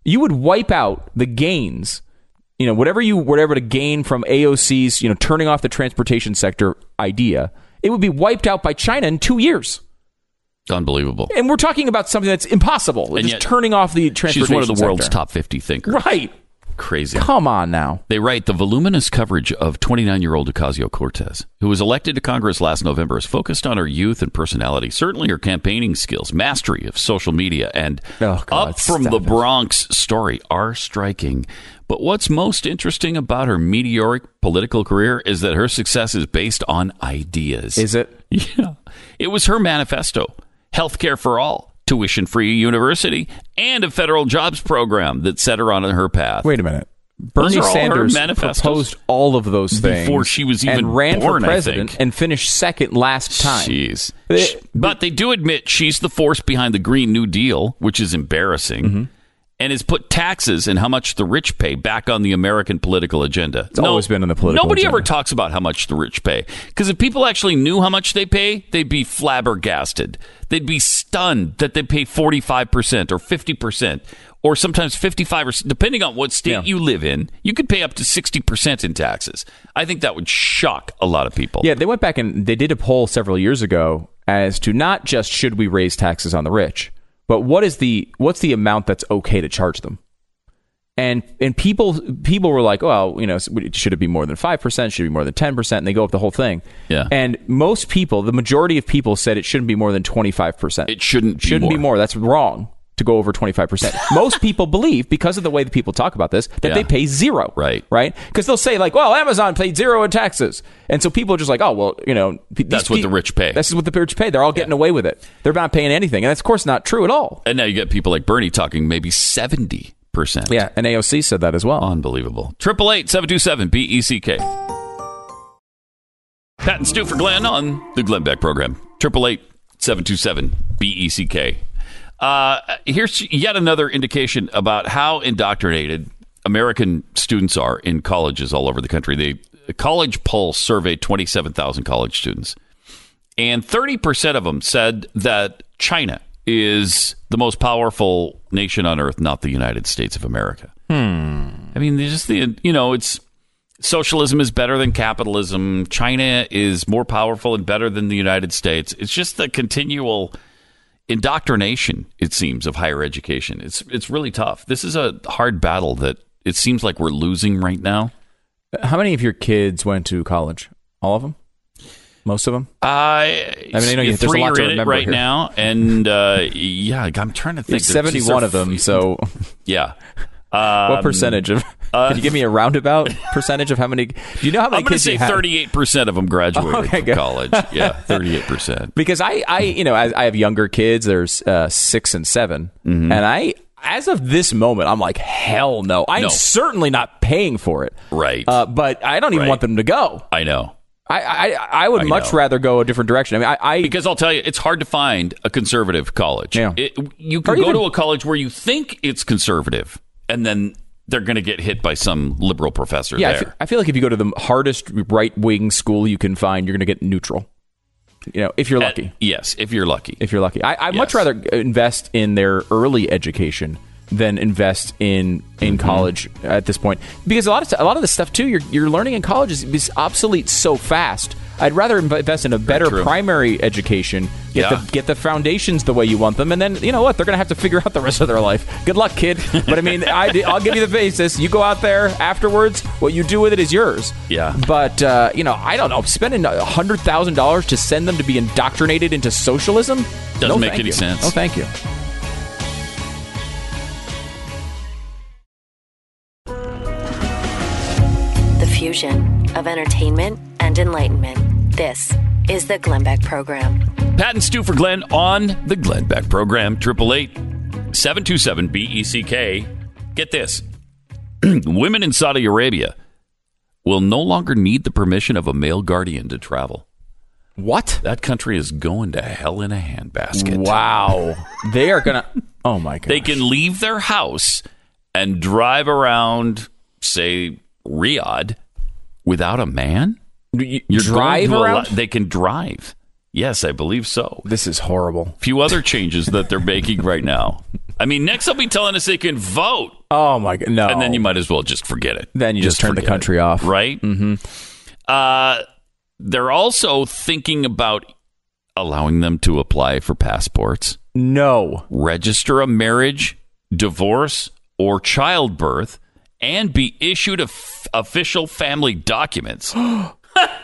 you would wipe out the gains, whatever you were able to gain from AOC's, turning off the transportation sector idea, it would be wiped out by China in 2 years. Unbelievable. And we're talking about something that's impossible. And just turning off the transportation sector. She's one of the world's top 50 thinkers. Right. Crazy. Come on now. They write, the voluminous coverage of 29-year-old Ocasio-Cortez, who was elected to Congress last November, is focused on her youth and personality, certainly her campaigning skills, mastery of social media, and Up from the Bronx story are striking. But what's most interesting about her meteoric political career is that her success is based on ideas. Is it? Yeah. It was her manifesto, healthcare for all, tuition-free university, and a federal jobs program that set her on her path. Wait a minute. Bernie Sanders proposed all of those things before she was even and ran born, for president and finished second last time. Jeez. But they do admit she's the force behind the Green New Deal, which is embarrassing, and has put taxes and how much the rich pay back on the American political agenda. It's always been on the political agenda. Nobody ever agenda. talks about how much the rich pay. Because if people actually knew how much they pay, they'd be flabbergasted. They'd be stunned that they pay 45% or 50% or sometimes 55%, depending on what state you live in. You could pay up to 60% in taxes. I think that would shock a lot of people. Yeah, they went back and they did a poll several years ago as to not just should we raise taxes on the rich, but what's the amount that's okay to charge them? And people were like, well, should it be more than 5%? Should it be more than 10%? And they go up the whole thing. Yeah. And most people, the majority of people said it shouldn't be more than 25%. It shouldn't be more. That's wrong to go over 25%. Most people believe, because of the way that people talk about this, that they pay zero. Right. Right? Because they'll say, like, well, Amazon paid zero in taxes. And so people are just like, oh, well, that's what the rich pay. This is what the rich pay. They're all getting away with it. They're not paying anything. And that's, of course, not true at all. And now you get people like Bernie talking maybe 70%. Yeah, and AOC said that as well. Unbelievable. 888-727-BECK. Pat and Stu for Glenn on the Glenn Beck program. 888-727-BECK. Here's yet another indication about how indoctrinated American students are in colleges all over the country. The College Pulse surveyed 27,000 college students, and 30% of them said that China is the most powerful nation on earth, not the United States of America. I mean, it's socialism is better than capitalism. China is more powerful and better than the United States. It's just the continual indoctrination, it seems, of higher education. It's really tough. This is a hard battle that it seems like we're losing right now. How many of your kids went to college? All of them? Most of them? I know there's a lot to remember right now, and I'm trying to think. There's 71 of them, so yeah. What percentage of? Can you give me a roundabout percentage of how many? Do you know how many kids you have? I'm going to say 38% of them graduated from college. Yeah, 38%. Because I have younger kids. There's 6 and 7, and as of this moment, I'm like, hell no. I'm certainly not paying for it. Right. But I don't even want them to go. I know. I would much rather go a different direction. I mean, because I'll tell you, it's hard to find a conservative college. Yeah. You can go to a college where you think it's conservative, and then they're going to get hit by some liberal professor there. I feel like if you go to the hardest right-wing school you can find, you're going to get neutral. If you're lucky. Yes, if you're lucky. If you're lucky. I'd much rather invest in their early education than invest in college at this point, because a lot of the stuff too you're learning in college is obsolete so fast. I'd rather invest in a better primary education, get the foundations the way you want them, and then you know what, they're gonna have to figure out the rest of their life. Good luck, kid. But I mean, I'll give you the basis. You go out there afterwards. What you do with it is yours. Yeah. But I don't know, spending $100,000 to send them to be indoctrinated into socialism doesn't make any sense. No, thank you. Fusion of entertainment and enlightenment. This is the Glenn Beck program. Pat and Stu for Glenn on the Glenn Beck program. 888-727-BECK. Get this. Women in Saudi Arabia will no longer need the permission of a male guardian to travel. What? That country is going to hell in a handbasket. Wow. They are going to... Oh, my God. They can leave their house and drive around, say, Riyadh, without a man? You're drive around? They can drive. Yes, I believe so. This is horrible. A few other changes that they're making right now. I mean, next they'll be telling us they can vote. Oh, my God. No. And then you might as well just forget it. Then you just turn the country off. Right? Mm-hmm. They're also thinking about allowing them to apply for passports. No. Register a marriage, divorce, or childbirth, and be issued official family documents. Oh,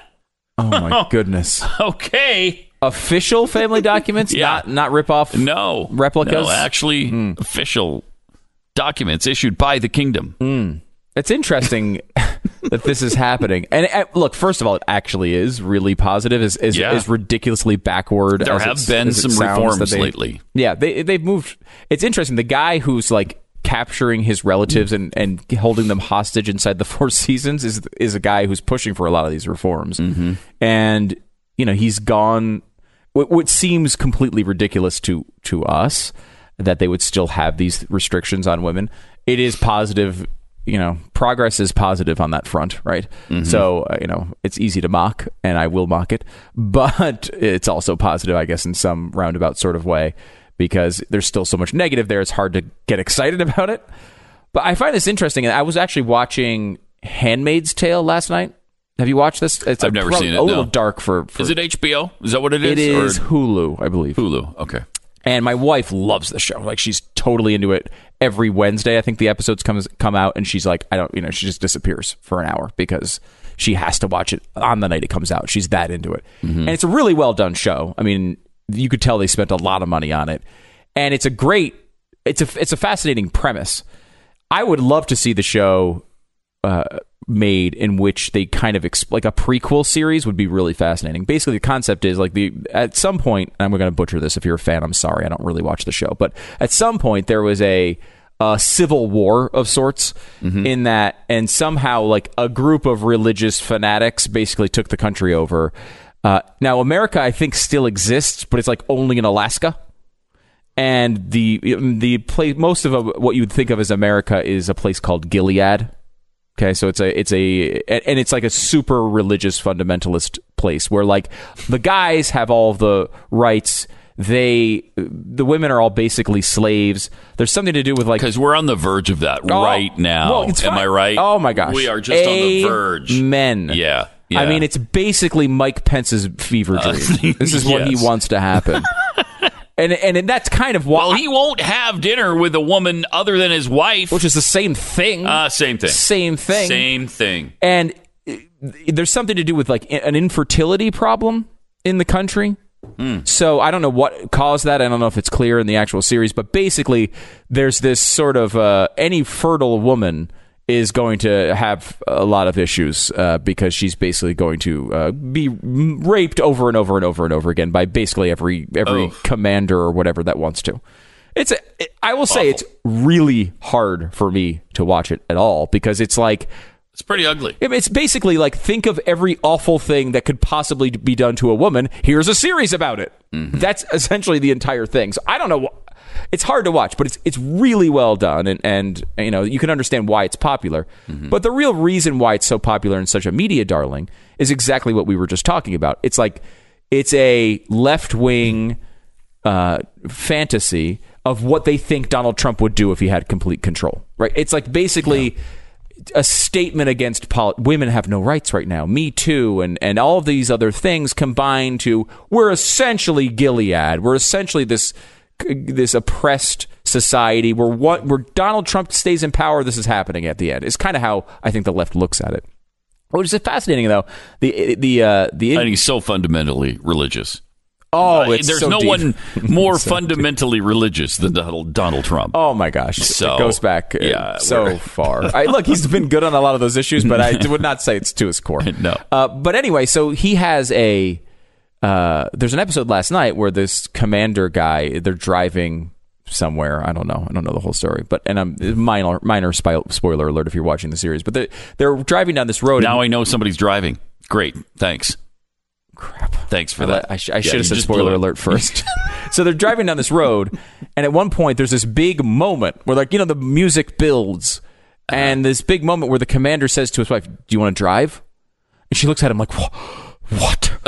my goodness. Okay. Official family documents? Yeah. Not rip-off replicas? No, actually official documents issued by the kingdom. It's interesting that this is happening. And look, first of all, it actually is really positive, is ridiculously backward. There have been some reforms lately. Yeah, they've moved. It's interesting. The guy who's like capturing his relatives and holding them hostage inside the Four Seasons is a guy who's pushing for a lot of these reforms. Mm-hmm. And, he's gone. What seems completely ridiculous to us that they would still have these restrictions on women. It is positive. Progress is positive on that front, right? Mm-hmm. So, it's easy to mock, and I will mock it. But it's also positive, I guess, in some roundabout sort of way, because there's still so much negative there. It's hard to get excited about it. But I find this interesting. I was actually watching Handmaid's Tale last night. Have you watched this? I've never seen it. A little dark for... Is it HBO? Is that what it is? It is Hulu, I believe. Hulu, okay. And my wife loves the show. Like, she's totally into it. Every Wednesday, I think the episodes come out, and she's like, she just disappears for an hour because she has to watch it on the night it comes out. She's that into it. Mm-hmm. And it's a really well done show. I mean, you could tell they spent a lot of money on it. And it's a fascinating premise. I would love to see the show made in which they kind of like a prequel series would be really fascinating. Basically, the concept is like at some point, and I'm going to butcher this. If you're a fan, I'm sorry, I don't really watch the show, but at some point there was a civil war of sorts in that, and somehow like a group of religious fanatics basically took the country over. Now, America, I think, still exists, but it's like only in Alaska. And the place, most of what you would think of as America is a place called Gilead. Okay, so it's like a super religious fundamentalist place where like the guys have all the rights. The women are all basically slaves. There's something to do with like, because we're on the verge of that right now. Well, Am I right? Oh my gosh, we are just on the verge. Men, yeah. I mean, it's basically Mike Pence's fever dream. This is what he wants to happen. And that's kind of why... Well, he won't have dinner with a woman other than his wife. Which is the same thing. Same thing. And there's something to do with like an infertility problem in the country. So I don't know what caused that. I don't know if it's clear in the actual series. But basically, there's this sort of... any fertile woman is going to have a lot of issues because she's basically going to be raped over and over and over and over again by basically every commander or whatever that wants to. I will say it's really hard for me to watch it at all because it's like... It's pretty ugly. It's basically like, think of every awful thing that could possibly be done to a woman. Here's a series about it. Mm-hmm. That's essentially the entire thing. So I don't know... It's hard to watch, but it's really well done, and you can understand why it's popular. Mm-hmm. But the real reason why it's so popular and such a media darling is exactly what we were just talking about. It's like it's a left-wing fantasy of what they think Donald Trump would do if he had complete control. Right? It's like basically a statement against women have no rights right now. Me Too, and all of these other things combined to we're essentially Gilead. We're essentially this oppressed society where Donald Trump stays in power. This is happening at the end. It's kind of how I think the left looks at it. Which is fascinating, though. I think he's so fundamentally religious. There's so no deep. one more fundamentally religious than Donald Trump. Oh my gosh, so, it goes back so far. Look, he's been good on a lot of those issues, but I would not say it's to his core. No. But anyway, so he has there's an episode last night where this commander guy, they're driving somewhere. I don't know the whole story, minor spoiler alert if you're watching the series. But they're driving down this road. Now I know somebody's driving. Great, thanks. Crap. Thanks for that. I should have said spoiler alert first. So they're driving down this road, and at one point there's this big moment where the music builds, and this big moment where the commander says to his wife, "Do you want to drive?" And she looks at him like, "What?"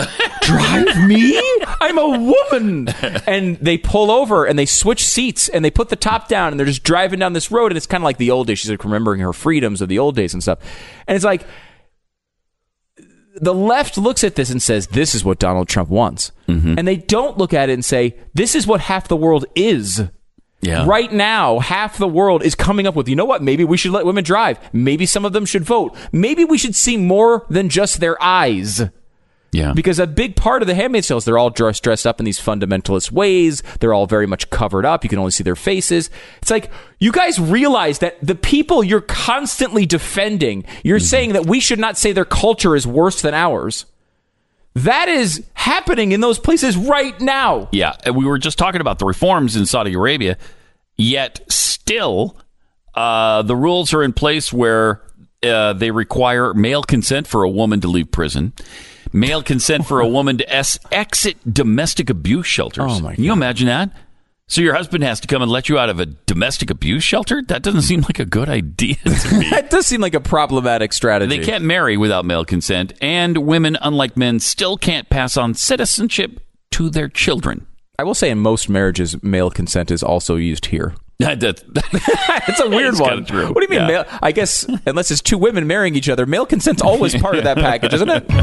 drive me? I'm a woman. And they pull over and they switch seats and they put the top down and they're just driving down this road. And it's kind of like the old days. She's like remembering her freedoms of the old days and stuff. And it's like, the left looks at this and says, this is what Donald Trump wants. Mm-hmm. And they don't look at it and say, this is what half the world is. Yeah. Right now, half the world is coming up with, you know what? Maybe we should let women drive. Maybe some of them should vote. Maybe we should see more than just their eyes. Yeah. Because a big part of the Handmaid's Tale is they're all dressed up in these fundamentalist ways. They're all very much covered up. You can only see their faces. It's like, you guys realize that the people you're constantly defending, you're saying that we should not say their culture is worse than ours. That is happening in those places right now. Yeah, and we were just talking about the reforms in Saudi Arabia, yet still the rules are in place where they require male consent for a woman to leave prison, male consent for a woman to exit domestic abuse shelters. Oh my God. Can you imagine that? So your husband has to come and let you out of a domestic abuse shelter? That doesn't seem like a good idea to me. That does seem like a problematic strategy. They can't marry without male consent, and women, unlike men, still can't pass on citizenship to their children. I will say in most marriages, male consent is also used here. It's a weird one. What do you mean? Male? I guess unless it's two women marrying each other, male consent's always part of that package, isn't it?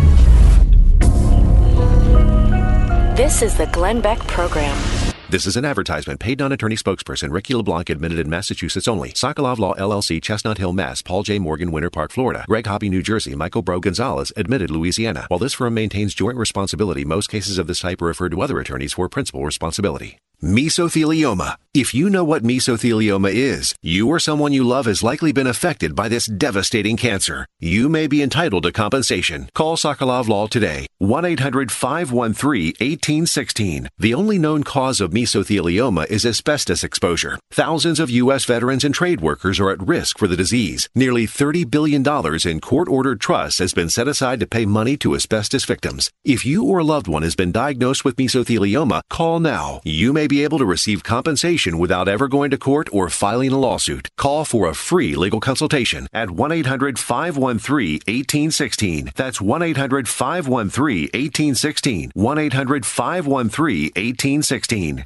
This is the Glenn Beck Program. This is an advertisement. Paid non-attorney spokesperson Ricky LeBlanc admitted in Massachusetts only. Sokolov Law LLC, Chestnut Hill, Mass. Paul J. Morgan, Winter Park, Florida. Greg Hobby, New Jersey. Michael Bro Gonzalez, admitted Louisiana. While this firm maintains joint responsibility, most cases of this type are referred to other attorneys for principal responsibility. Mesothelioma. If you know what mesothelioma is, you or someone you love has likely been affected by this devastating cancer. You may be entitled to compensation. Call Sokolov Law today. 1-800-513-1816. The only known cause of mesothelioma is asbestos exposure. Thousands of U.S. veterans and trade workers are at risk for the disease. Nearly $30 billion in court-ordered trusts has been set aside to pay money to asbestos victims. If you or a loved one has been diagnosed with mesothelioma, call now. You may be able to receive compensation without ever going to court or filing a lawsuit. Call for a free legal consultation at 1-800-513-1816. That's 1-800-513-1816. 1-800-513-1816.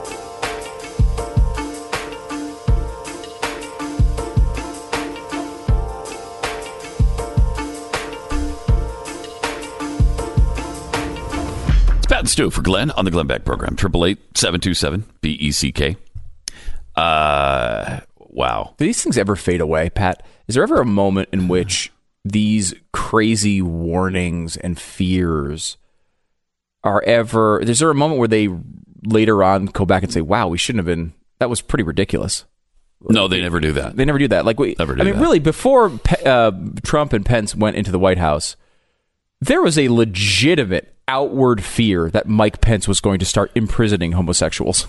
Pat and Stu for Glenn on the Glenn Beck Program. 888-727-BECK. Wow. Do these things ever fade away, Pat? Is there ever a moment in which these crazy warnings and fears are ever... Is there a moment where they later on go back and say, wow, we shouldn't have been... That was pretty ridiculous. No, they never do that. They never do that. Really, before Trump and Pence went into the White House, there was a legitimate outward fear that Mike Pence was going to start imprisoning homosexuals.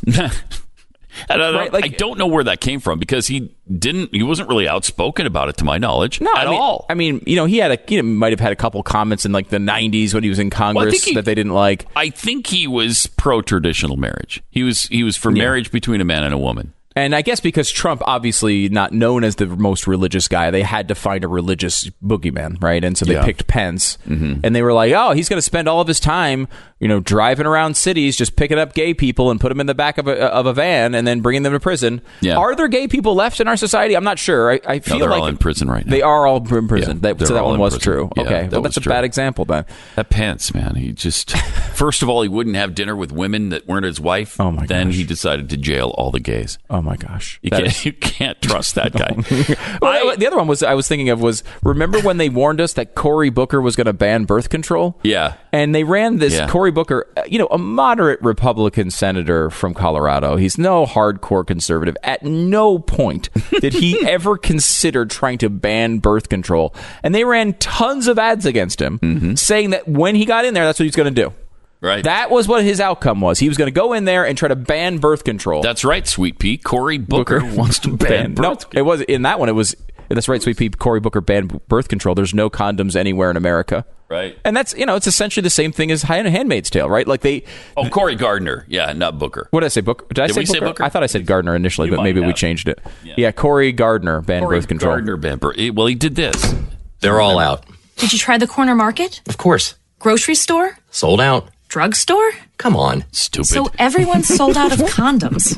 I don't know where that came from because he wasn't really outspoken about it to my knowledge at all. I mean, he might have had a couple comments in like the 90s when he was in Congress that they didn't like. I think he was pro-traditional marriage. He was for marriage between a man and a woman. And I guess because Trump, obviously not known as the most religious guy, they had to find a religious boogeyman, right? And so they picked Pence. Mm-hmm. And they were like, oh, he's going to spend all of his time, driving around cities, just picking up gay people and put them in the back of a van and then bringing them to prison. Yeah. Are there gay people left in our society? I'm not sure. I feel they're like all in prison right now. They are all in prison. So that one was true. Yeah, okay. Well, that's a bad example then. That Pence, man, he just, first of all, he wouldn't have dinner with women that weren't his wife. Oh, my Then he decided to jail all the gays. Oh, my gosh. You can't trust that guy. Well, the other one I was thinking of was, remember when they warned us that Cory Booker was going to ban birth control? Yeah. And they ran this Cory Booker, a moderate Republican senator from Colorado. He's no hardcore conservative. At no point did he ever consider trying to ban birth control. And they ran tons of ads against him, saying that when he got in there, that's what he's going to do. Right. That was what his outcome was. He was going to go in there and try to ban birth control. That's right, Sweet Pea. Cory Booker wants to ban birth control. It was in that one. It was that's right, Sweet Pea. Cory Booker banned birth control. There's no condoms anywhere in America. Right. And that's it's essentially the same thing as Handmaid's Tale, right? Like they. Oh, Cory Gardner. Yeah, not Booker. What did I say? Booker? Did I say Booker? I thought I said Gardner initially, but maybe we changed it. Yeah, Cory Gardner banned birth control. Gardner banned birth. Well, he did this. They're all out. Did you try the corner market? Of course. Grocery store? Sold out. Drugstore? Come on. Stupid. So everyone's sold out of condoms.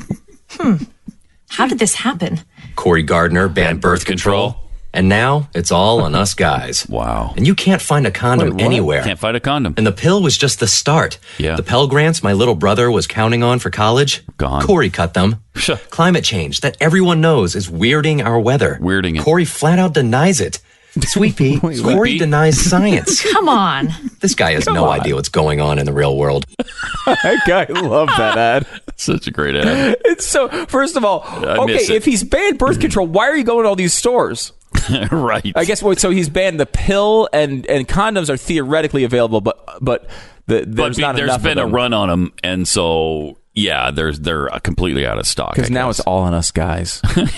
How did this happen? Cory Gardner banned birth control. And now it's all on us guys. Wow. And you can't find a condom anywhere. Can't find a condom. And the pill was just the start. Yeah. The Pell Grants my little brother was counting on for college, gone. Cory cut them. Climate change that everyone knows is weirding our weather. Weirding it. Cory flat out denies it. Sweet Pea, Cory denies science. Come on. This guy has no idea what's going on in the real world. I love that ad. Such a great ad. It's so, first of all, if he's banned birth control, why are you going to all these stores? Right. I guess so he's banned the pill and condoms are theoretically available, but there's not enough. There's been a run on them, and so yeah, they're completely out of stock. Because now it's all on us guys.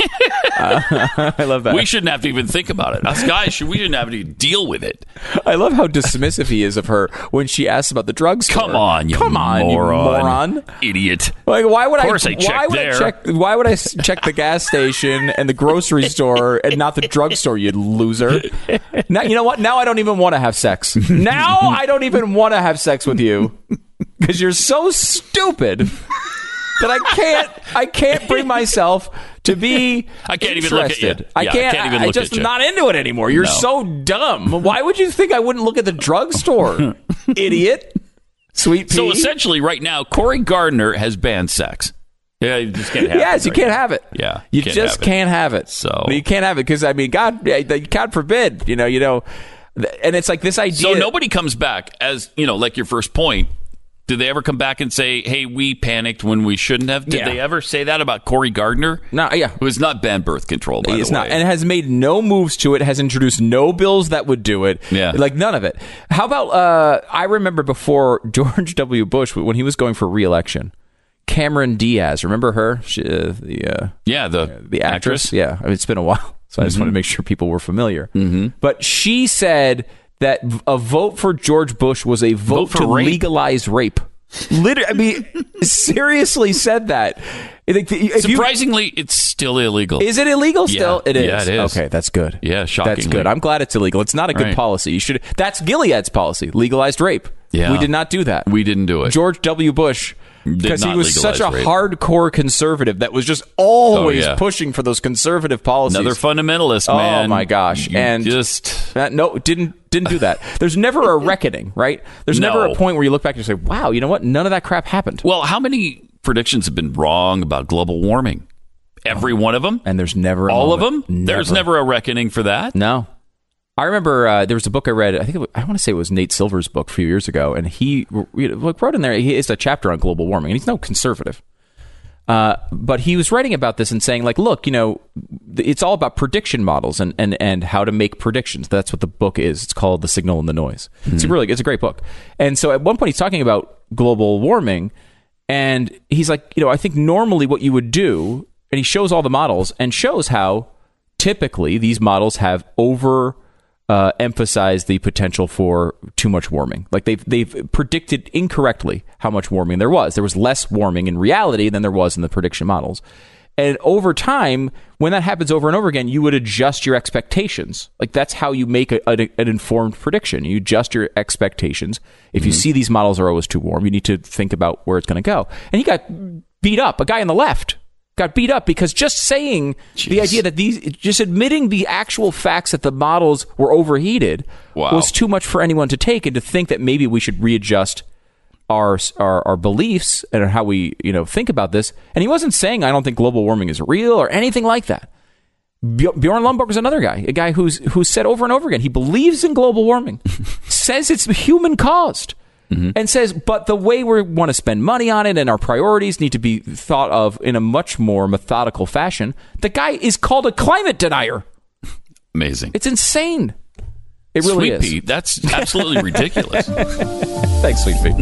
I love that. We shouldn't have to even think about it. Us guys, we shouldn't have to deal with it. I love how dismissive he is of her when she asks about the drugstore. Come on, you moron. Idiot. Like, why would of course I check there. Why would I check the gas station and the grocery store and not the drugstore, you loser? Now, you know what? Now I don't even want to have sex. Now I don't even want to have sex with you because you're so stupid that I can't bring myself to be I can't interested. even look at you. I can't even look at you. Not into it anymore. You're so dumb. Why would you think I wouldn't look at the drugstore? Idiot. Sweet Pea. So essentially right now, Cory Gardner has banned sex. Yeah, you just can't have it. Yes, you can't have it. Yeah. You just can't have it. So you can't have it because, I mean, God forbid, you know, and it's like this idea. So nobody comes back as, like your first point. Did they ever come back and say, hey, we panicked when we shouldn't have? Did they ever say that about Cory Gardner? No, yeah. Who has not banned birth control, by the way. It's not. And has made no moves to it, has introduced no bills that would do it. Yeah. Like, none of it. How about, I remember before George W. Bush, when he was going for re-election, Cameron Diaz, remember her? The actress? Yeah. I mean, it's been a while, so I just wanted to make sure people were familiar. Mm-hmm. But she said that a vote for George Bush was a vote to legalize rape. Literally, I mean, seriously said that. Surprisingly, it's still illegal. Is it illegal still? Yeah. It is. Yeah, it is. Okay, that's good. Yeah, shockingly. That's good. I'm glad it's illegal. It's not a good policy. That's Gilead's policy, legalized rape. Yeah. We did not do that. We didn't do it. George W. Bush, because he was such a rape. hardcore conservative that was just always pushing for those conservative policies. Another fundamentalist, man. Oh my gosh! And didn't do that. There's never a reckoning, right? There's never a point where you look back and you say, "Wow, you know what? None of that crap happened." Well, how many predictions have been wrong about global warming? Every one of them, and there's never all of them. There's never a reckoning for that. No. I remember there was a book I read. I want to say it was Nate Silver's book a few years ago, and he wrote in there. It's a chapter on global warming, and he's no conservative, but he was writing about this and saying, like, look, it's all about prediction models and how to make predictions. That's what the book is. It's called The Signal and the Noise. Mm-hmm. It's a great book. And so at one point he's talking about global warming, and he's like, I think normally what you would do, and he shows all the models and shows how typically these models have emphasize the potential for too much warming. Like they've predicted incorrectly how much warming there was. There was less warming in reality than there was in the prediction models. And over time, when that happens over and over again, you would adjust your expectations. Like that's how you make an informed prediction. You adjust your expectations. If you see these models are always too warm, you need to think about where it's going to go. And he got beat up. A guy on the left got beat up because just saying the idea that just admitting the actual facts that the models were overheated was too much for anyone to take, and to think that maybe we should readjust our beliefs and how we think about this. And he wasn't saying I don't think global warming is real or anything like that. Bjorn Lomborg is another guy, a guy who's said over and over again he believes in global warming, says it's human caused. Mm-hmm. And says, but the way we want to spend money on it and our priorities need to be thought of in a much more methodical fashion. The guy is called a climate denier. Amazing. It's insane. It really is. Sweet Pea, that's absolutely ridiculous. Thanks, Sweet Pea.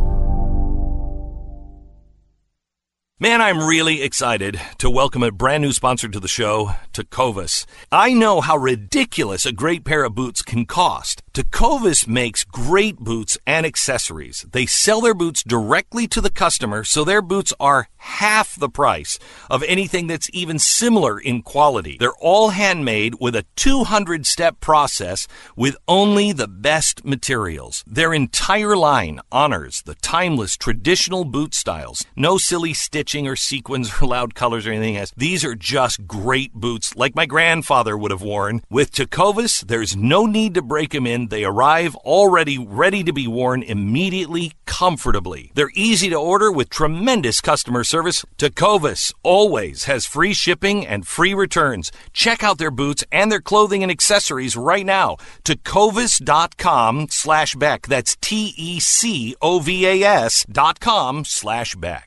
Man, I'm really excited to welcome a brand new sponsor to the show, Tecovas. I know how ridiculous a great pair of boots can cost. Tecovas makes great boots and accessories. They sell their boots directly to the customer, so their boots are half the price of anything that's even similar in quality. They're all handmade with a 200-step process with only the best materials. Their entire line honors the timeless traditional boot styles. No silly stitching or sequins or loud colors or anything else. These are just great boots like my grandfather would have worn. With Tecovas, there's no need to break them in. They arrive already ready to be worn immediately, comfortably. They're easy to order with tremendous customer service. Tecovas always has free shipping and free returns. Check out their boots and their clothing and accessories right now. Tecovas.com/Beck. That's TECOVAS.com/Beck.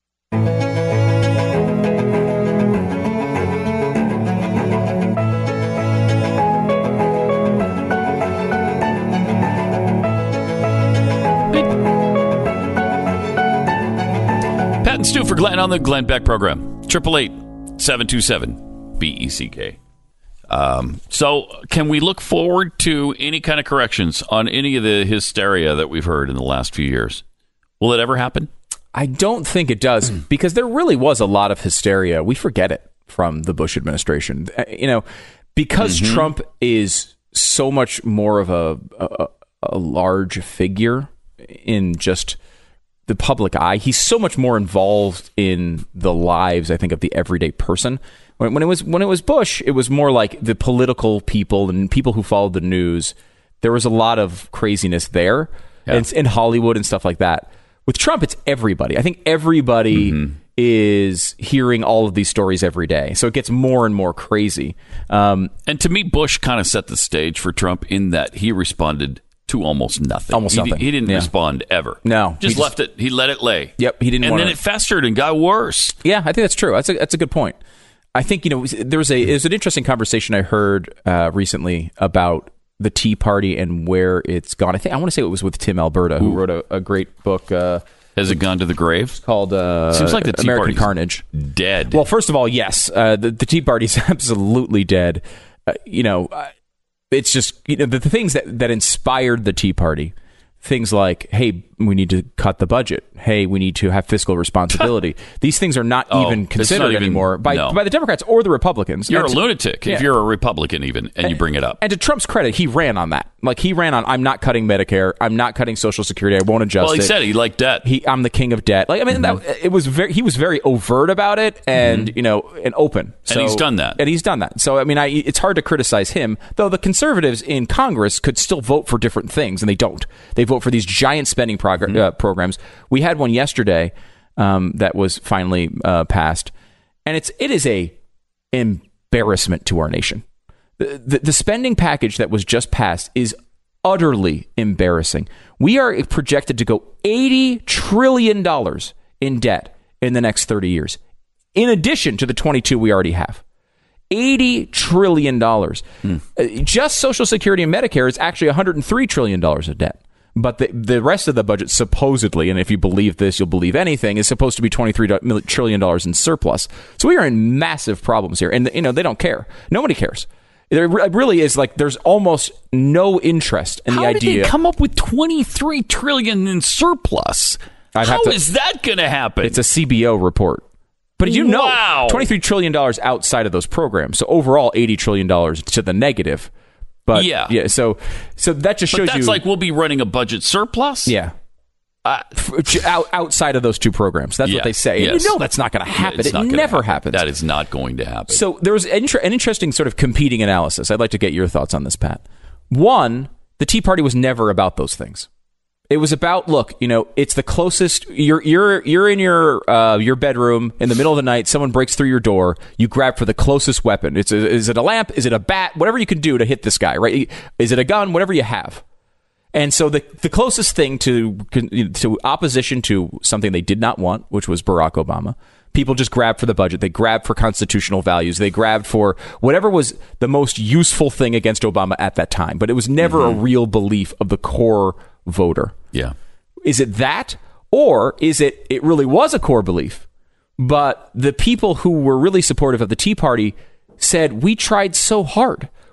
Pat and Stu for Glenn on the Glenn Beck program. 888-727-BECK. So can we look forward to any kind of corrections on any of the hysteria that we've heard in the last few years? Will it ever happen? I don't think it does, because there really was a lot of hysteria. We forget it from the Bush administration. Because Trump is so much more of a large figure in just the public eye. He's so much more involved in the lives, I think, of the everyday person. When it was Bush, it was more like the political people and people who followed the news. There was a lot of craziness there, and in Hollywood and stuff like that. With Trump, it's everybody. I think everybody is hearing all of these stories every day, so it gets more and more crazy. And to me, Bush kind of set the stage for Trump in that he responded to almost nothing. He didn't respond ever. No. Just left it. He let it lay. Yep. He didn't. And then it festered and got worse. Yeah, I think that's true. That's a good point. I think, there's an interesting conversation I heard recently about the Tea Party and where it's gone. I want to say it was with Tim Alberta, who wrote a great book. Has it gone to the grave? It's called Seems like the Tea American Party's Carnage. Dead. Well, first of all, yes, the Tea Party's absolutely dead. It's just the things that inspired the Tea Party. Things like, hey, we need to cut the budget. Hey, we need to have fiscal responsibility. These things are not even considered anymore by the Democrats or the Republicans. You're a lunatic if you're a Republican even, and you bring it up. And to Trump's credit, he ran on that. Like, he ran on, I'm not cutting Medicare. I'm not cutting Social Security. I won't adjust it. Well, he said he liked debt. I'm the king of debt. Like, I mean, he was very overt about it and, and open. So, and he's done that. So, I mean, it's hard to criticize him, though the conservatives in Congress could still vote for different things, and they don't. They vote for these giant spending programs. We had one yesterday that was finally passed, and it is a embarrassment to our nation. The spending package that was just passed is utterly embarrassing. We are projected to go $80 trillion in debt in the next 30 years, in addition to the 22 we already have. $80 trillion. Just Social Security and Medicare is actually $103 trillion of debt. But the rest of the budget, supposedly, and if you believe this, you'll believe anything, is supposed to be $23 trillion in surplus. So we are in massive problems here. And, they don't care. Nobody cares. There really is, there's almost no interest in the idea. How did they come up with $23 trillion in surplus? How is that going to happen? It's a CBO report. But wow. $23 trillion outside of those programs. So overall, $80 trillion to the negative. But so that just shows you. That's like we'll be running a budget surplus? Yeah. Outside of those two programs. That's what they say. Yes. And that's not going to happen. It never happens. That is not going to happen. So there was an interesting sort of competing analysis. I'd like to get your thoughts on this, Pat. One, the Tea Party was never about those things. It was about, look, it's the closest. You're in your bedroom in the middle of the night. Someone breaks through your door. You grab for the closest weapon. Is it a lamp? Is it a bat? Whatever you can do to hit this guy, right? Is it a gun? Whatever you have. And so the closest thing to opposition to something they did not want, which was Barack Obama, people just grabbed for the budget. They grabbed for constitutional values. They grabbed for whatever was the most useful thing against Obama at that time. But it was never a real belief of the core voter. Yeah. Is it that? Or is it really was a core belief, but the people who were really supportive of the Tea Party said, we tried so hard.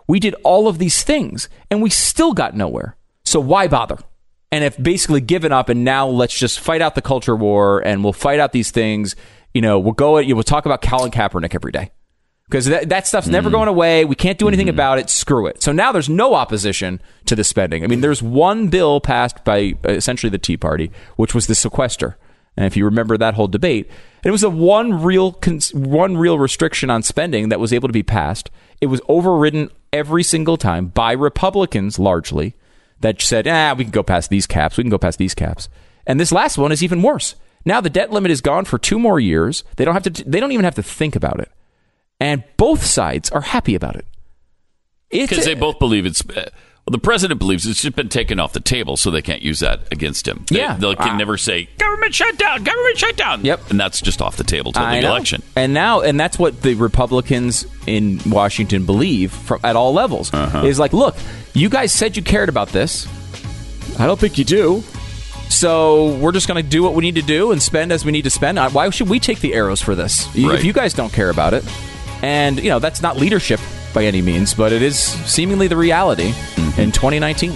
We did all of these things, and we still got nowhere. So why bother? And have basically given up, and now let's just fight out the culture war, and we'll fight out these things. We'll talk about Colin Kaepernick every day. Because that stuff's never going away. We can't do anything about it. Screw it. So now there's no opposition to the spending. I mean, there's one bill passed by essentially the Tea Party, which was the sequester. And if you remember that whole debate, it was one real restriction on spending that was able to be passed. It was overridden every single time by Republicans, largely, that said, we can go past these caps. We can go past these caps. And this last one is even worse. Now the debt limit is gone for 2 more years. They don't even have to think about it. And both sides are happy about it. Because they both believe the president believes it's just been taken off the table, so they can't use that against him. They can never say, government shutdown. Yep. And that's just off the table till the election. And that's what the Republicans in Washington believe at all levels. Is like, look, you guys said you cared about this. I don't think you do. So we're just going to do what we need to do and spend as we need to spend. Why should we take the arrows for this? If you guys don't care about it. And, that's not leadership by any means, but it is seemingly the reality in 2019.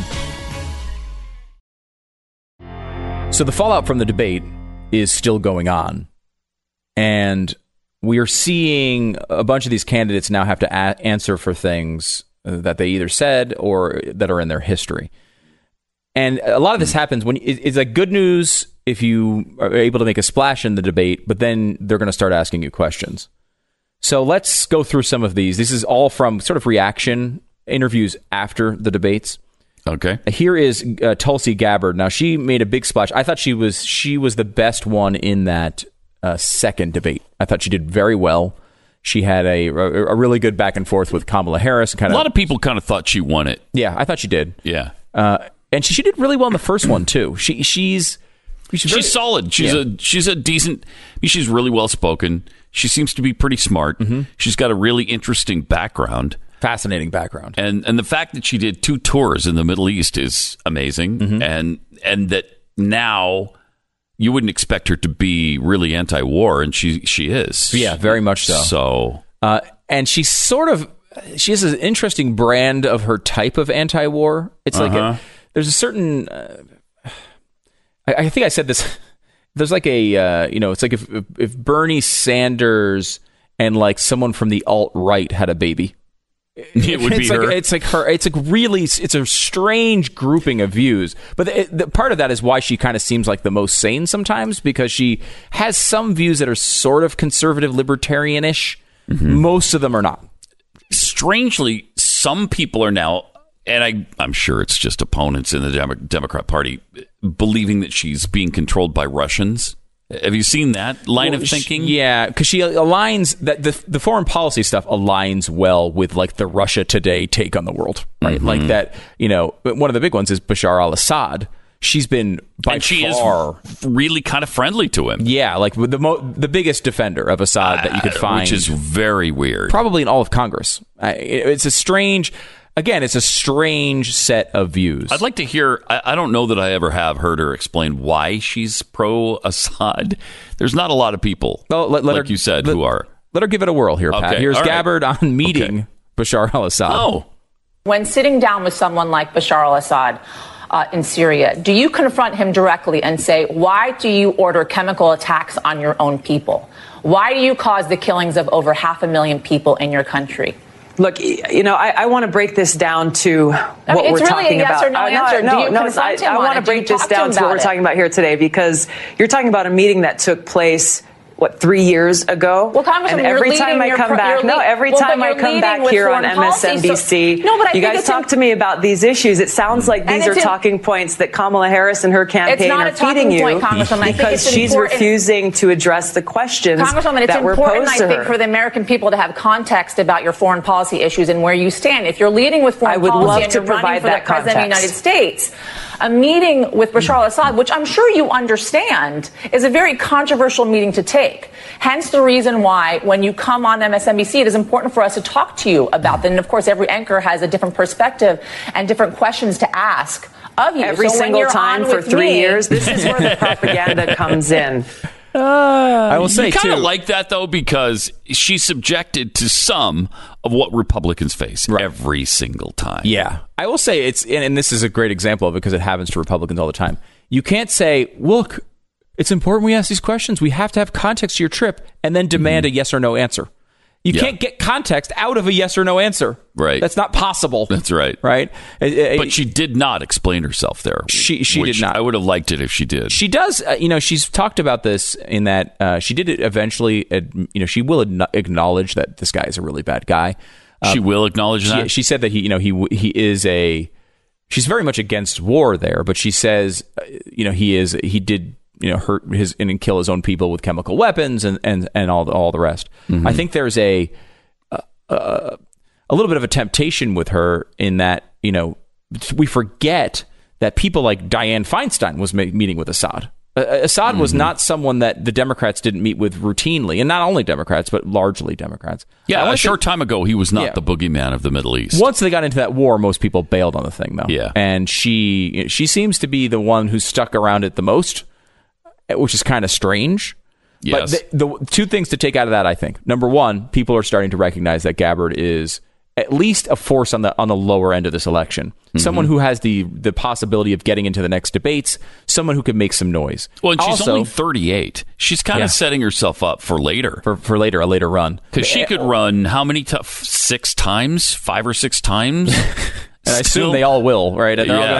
So the fallout from the debate is still going on. And we are seeing a bunch of these candidates now have to answer for things that they either said or that are in their history. And a lot of this happens when it's like good news if you are able to make a splash in the debate, but then they're going to start asking you questions. So let's go through some of these. This is all from sort of reaction interviews after the debates. Okay. Here is Tulsi Gabbard. Now, she made a big splash. I thought she was the best one in that second debate. I thought she did very well. She had a really good back and forth with Kamala Harris. A lot of people kind of thought she won it. Yeah, I thought she did. Yeah. And she did really well in the first one, too. She's solid. She's a decent. She's really well spoken. She seems to be pretty smart. She's got a really interesting background, fascinating background, and the fact that she did 2 tours in the Middle East is amazing. And that now you wouldn't expect her to be really anti-war, and she is. Yeah, very much so. So, and she has an interesting brand of her type of anti-war. It's like there's a certain. I think I said this. There's like it's like if Bernie Sanders and like someone from the alt-right had a baby. It would be her. It's like her. It's like really. It's a strange grouping of views. But the part of that is why she kind of seems like the most sane sometimes, because she has some views that are sort of conservative, libertarian-ish. Most of them are not. Strangely, some people are now, and I'm sure it's just opponents in the Democrat Party, believing that she's being controlled by Russians. Have you seen that line of thinking? Yeah, because she aligns that the foreign policy stuff aligns well with like the Russia Today take on the world, right? Like that, one of the big ones is Bashar al-Assad. She's been she is really kind of friendly to him. Yeah, like the biggest defender of Assad that you could find, which is very weird. Probably in all of Congress. It's a strange. Again, it's a strange set of views. I'd like to hear, I don't know that I ever have heard her explain why she's pro-Assad. There's not a lot of people, you said, who are. Let her give it a whirl here, Pat. Here's Gabbard on meeting Bashar al-Assad. Oh. When sitting down with someone like Bashar al-Assad in Syria, do you confront him directly and say, why do you order chemical attacks on your own people? Why do you cause the killings of over 500,000 people in your country? Look, I want to break this down to what we're talking about. It's really a yes or no answer. I want to break this down to what we're talking about here today, because you're talking about a meeting that took place 3 years ago? Well, Congresswoman, and every time I come back here on MSNBC, you guys talk to me about these issues. It sounds like these are talking points that Kamala Harris and her campaign are feeding you because she's refusing to address the questions that were posed to her. Congresswoman, it's important, I think, for the American people to have context about your foreign policy issues and where you stand. If you're leading with foreign policy and you're running for the president of the United States, a meeting with Bashar al-Assad, which I'm sure you understand, is a very controversial meeting to take. Hence the reason why when you come on MSNBC, it is important for us to talk to you about that. And of course, every anchor has a different perspective and different questions to ask of you. Every single time for 3 years. This is where the propaganda comes in. I will say, you kind of too, like that, though, because she's subjected to some of what Republicans face every single time. Yeah. I will say it's, and this is a great example of it because it happens to Republicans all the time. You can't say, look, it's important we ask these questions. We have to have context to your trip and then demand a yes or no answer. You can't get context out of a yes or no answer. Right. That's not possible. That's right. Right. But she did not explain herself there. She did not. I would have liked it if she did. She does. She's talked about this in that she did it eventually. She will acknowledge that this guy is a really bad guy. She will acknowledge that? She said that he is a... She's very much against war there, but she says, he did... hurt his and kill his own people with chemical weapons and all the rest. Mm-hmm. I think there's a little bit of a temptation with her in that we forget that people like Dianne Feinstein was meeting with Assad. Assad was not someone that the Democrats didn't meet with routinely, and not only Democrats but largely Democrats. Yeah, a short time ago he was not the boogeyman of the Middle East. Once they got into that war, most people bailed on the thing, though. Yeah, and she seems to be the one who stuck around it the most, which is kind of strange. Yes. But the two things to take out of that, I think. Number one, people are starting to recognize that Gabbard is at least a force on the lower end of this election. Mm-hmm. Someone who has the possibility of getting into the next debates, someone who can make some noise. Well, and she's only 38. She's kind of setting herself up for later. For later, a later run. Because she could run how many 6 times? 5 or 6 times? And I assume they all will, right?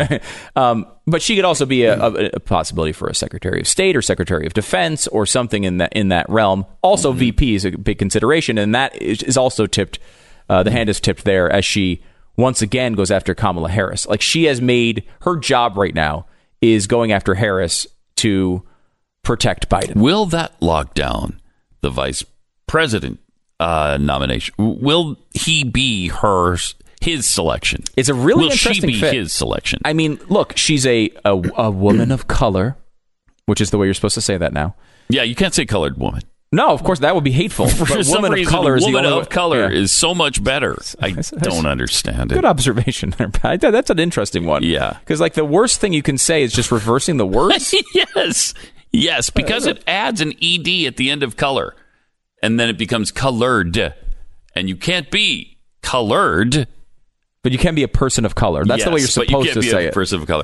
But she could also be a possibility for a Secretary of State or Secretary of Defense or something in that realm. Also, VP is a big consideration, and that is also tipped. The hand is tipped there as she once again goes after Kamala Harris. Like, she has made her job right now is going after Harris to protect Biden. Will that lock down the vice president nomination? Will he be his selection? It's a really Will interesting she be fit. his selection? I mean, look, she's a woman of color, which is the way you're supposed to say that now. Yeah, you can't say colored woman. No, of course, that would be hateful. For some reason, woman of color is so much better. I don't understand it. Good observation there, Pat. That's an interesting one. Yeah. Because, the worst thing you can say is just reversing the words. Yes, because it adds an ED at the end of color. And then it becomes colored. And you can't be colored. But you can be a person of color. That's the way you're supposed to say it. But you can't be a person of color.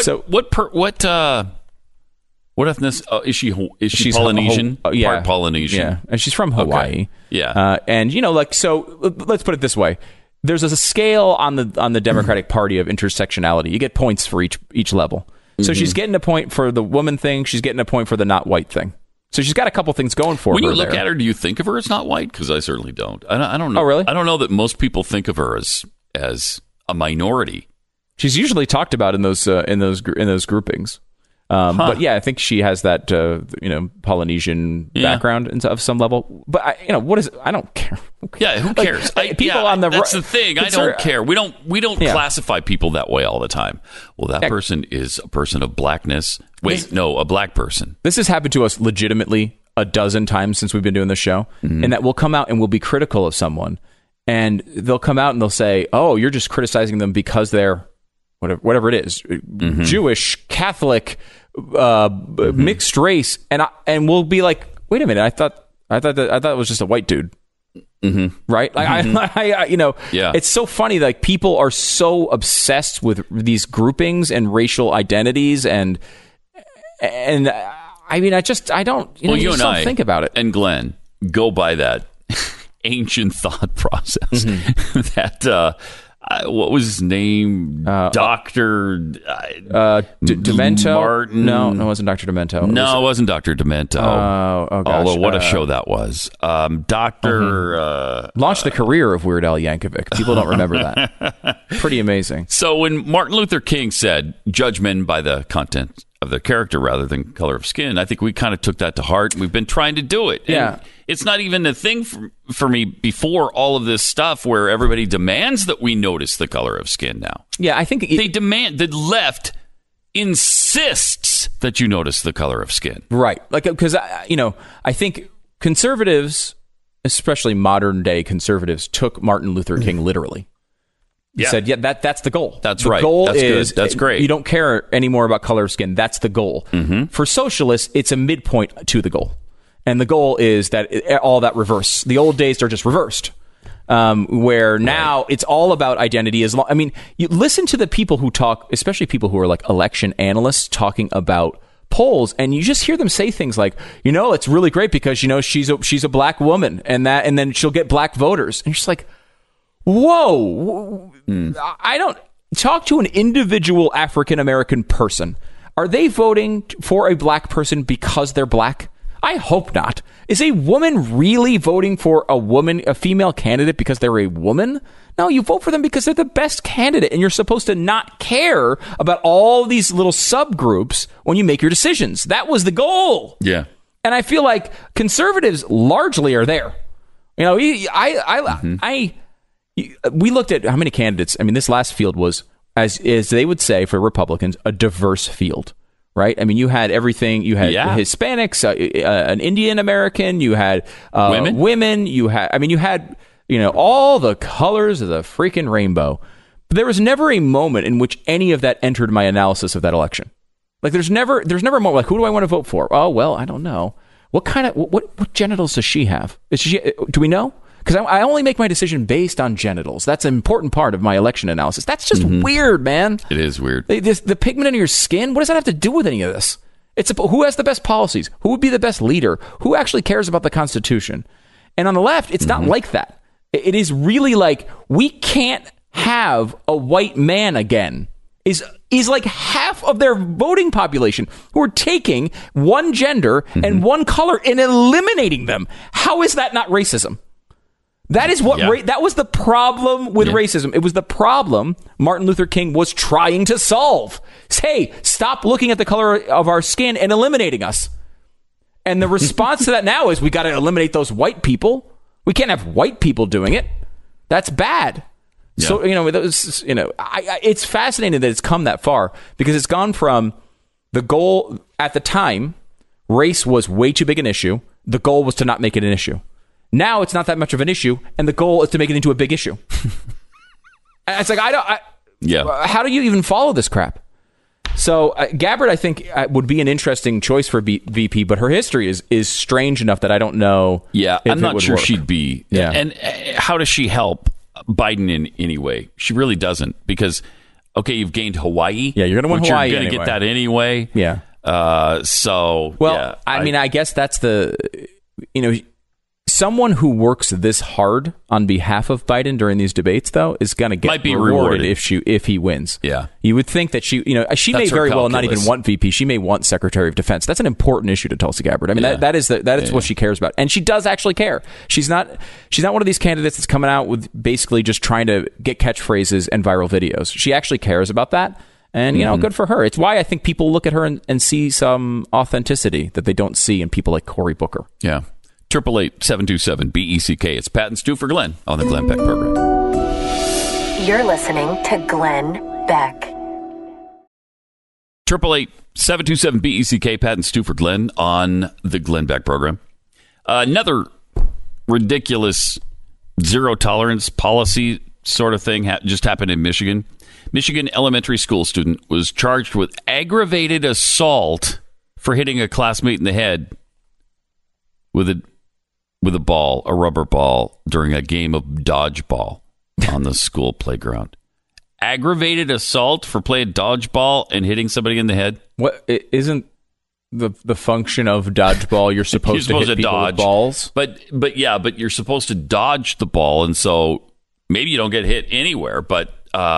What ethnicity is she? She's Polynesian, part Polynesian. Yeah, and she's from Hawaii. Okay. Yeah, and so let's put it this way: there's a scale on the Democratic Party of intersectionality. You get points for each level. So she's getting a point for the woman thing. She's getting a point for the not white thing. So she's got a couple things going for her. When you look at her, do you think of her as not white? Because I certainly don't. I don't know. Oh, really? I don't know that most people think of her as a minority. She's usually talked about in those groupings. But yeah, I think she has that Polynesian background of some level. But what is it? I don't care. Yeah, who cares? That's the thing. I don't care. We don't classify people that way all the time. Well, that person is a person of blackness. A black person. This has happened to us legitimately a dozen times since we've been doing this show, and that we'll come out and we'll be critical of someone, and they'll come out and they'll say, "Oh, you're just criticizing them because they're whatever it is, Jewish, Catholic." Mixed race, and we'll be like, wait a minute, I thought it was just a white dude, right? It's so funny. Like, people are so obsessed with these groupings and racial identities, and I mean, I don't. You and I think about it. And Glenn go by that ancient thought process that. What was his name? Dr. Demento? Martin? No, it wasn't Dr. Demento. No, it wasn't Dr. Demento. Oh, gosh. Although, what a show that was. Dr. Launched the career of Weird Al Yankovic. People don't remember that. Pretty amazing. So when Martin Luther King said, judge men by the content of their character rather than color of skin, I think we kind of took that to heart. We've been trying to do it. Yeah. And it's not even a thing for me before all of this stuff where everybody demands that we notice the color of skin now. Yeah, I think they demand, the left insists that you notice the color of skin. Right. Because, I think conservatives, especially modern day conservatives, took Martin Luther King literally. He said, that's the goal. That's the right. Goal that's is good. That's great. You don't care anymore about color of skin. That's the goal. For socialists, it's a midpoint to the goal. And the goal is that all that reverse. The old days are just reversed. Where now it's all about identity. You listen to the people who talk, especially people who are like election analysts talking about polls, and you just hear them say things like, it's really great because she's a black woman, and then she'll get black voters, and you're just like, whoa. I don't talk to an individual African American person. Are they voting for a black person because they're black? I hope not. Is a woman really voting for a female candidate because they're a woman? No, you vote for them because they're the best candidate, and you're supposed to not care about all these little subgroups when you make your decisions. That was the goal. Yeah. And I feel like conservatives largely are there. We looked at how many candidates. I mean, this last field was, as they would say for Republicans, a diverse field. Right? I mean, you had everything. You had Hispanics, an Indian American. You had women. You had all the colors of the freaking rainbow. But there was never a moment in which any of that entered my analysis of that election. Like, there's never a moment like, who do I want to vote for? Oh, well, I don't know. What genitals does she have? Do we know? Because I only make my decision based on genitals. That's an important part of my election analysis. That's just weird, man. It is weird. The pigment in your skin, what does that have to do with any of this? It's who has the best policies? Who would be the best leader? Who actually cares about the Constitution? And on the left, it's not like that. It is really like, we can't have a white man again. Is like half of their voting population who are taking one gender and one color and eliminating them. How is that not racism? That is what that was the problem with racism. It was the problem Martin Luther King was trying to solve. Hey, stop looking at the color of our skin and eliminating us. And the response to that now is, we got to eliminate those white people. We can't have white people doing it. That's bad. Yeah. So, it's fascinating that it's come that far, because it's gone from the goal at the time, race was way too big an issue. The goal was to not make it an issue. Now it's not that much of an issue, and the goal is to make it into a big issue. It's like, how do you even follow this crap? So Gabbard, I think, would be an interesting choice for VP, but her history is strange enough that I don't know. Yeah, I'm not sure she'd be. Yeah. And how does she help Biden in any way? She really doesn't, because, okay, you've gained Hawaii. Yeah, you're going to win Hawaii. You're going to get that anyway. Yeah. I guess that's someone who works this hard on behalf of Biden during these debates, though, is going to get rewarded if he wins. Yeah, you would think that she may very well not even want VP. She may want Secretary of Defense. That's an important issue to Tulsi Gabbard. I mean, that is what she cares about, and she does actually care. She's not one of these candidates that's coming out with basically just trying to get catchphrases and viral videos. She actually cares about that. And, good for her. It's why I think people look at her and see some authenticity that they don't see in people like Cory Booker. Yeah. 888-727-BECK. It's Pat and Stu for Glenn on the Glenn Beck program. You're listening to Glenn Beck. 888-727-BECK. Pat and Stu for Glenn on the Glenn Beck program. Another ridiculous zero tolerance policy sort of thing just happened in Michigan. Michigan elementary school student was charged with aggravated assault for hitting a classmate in the head with a rubber ball during a game of dodgeball on the school playground. Aggravated assault for playing dodgeball and hitting somebody in the head. What isn't the function of dodgeball? You're supposed to hit people dodge with balls, but you're supposed to dodge the ball, and so maybe you don't get hit anywhere. But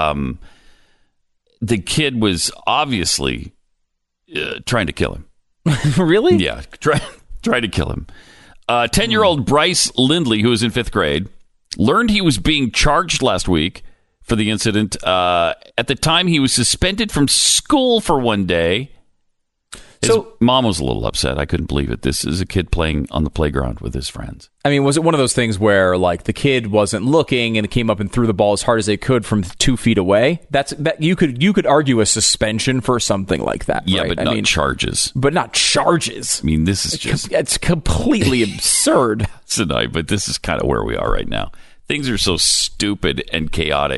the kid was obviously trying to kill him. Really? Yeah, try to kill him. 10-year-old Bryce Lindley, who was in 5th grade, learned he was being charged last week for the incident. At the time, he was suspended from school for one day. His mom was a little upset. I couldn't believe it. This is a kid playing on the playground with his friends. I mean, was it one of those things where, like, the kid wasn't looking and it came up and threw the ball as hard as they could from 2 feet away? That you could argue a suspension for something like that. Yeah, right? but not charges. But not charges. I mean, this is it's completely absurd. But this is kind of where we are right now. Things are so stupid and chaotic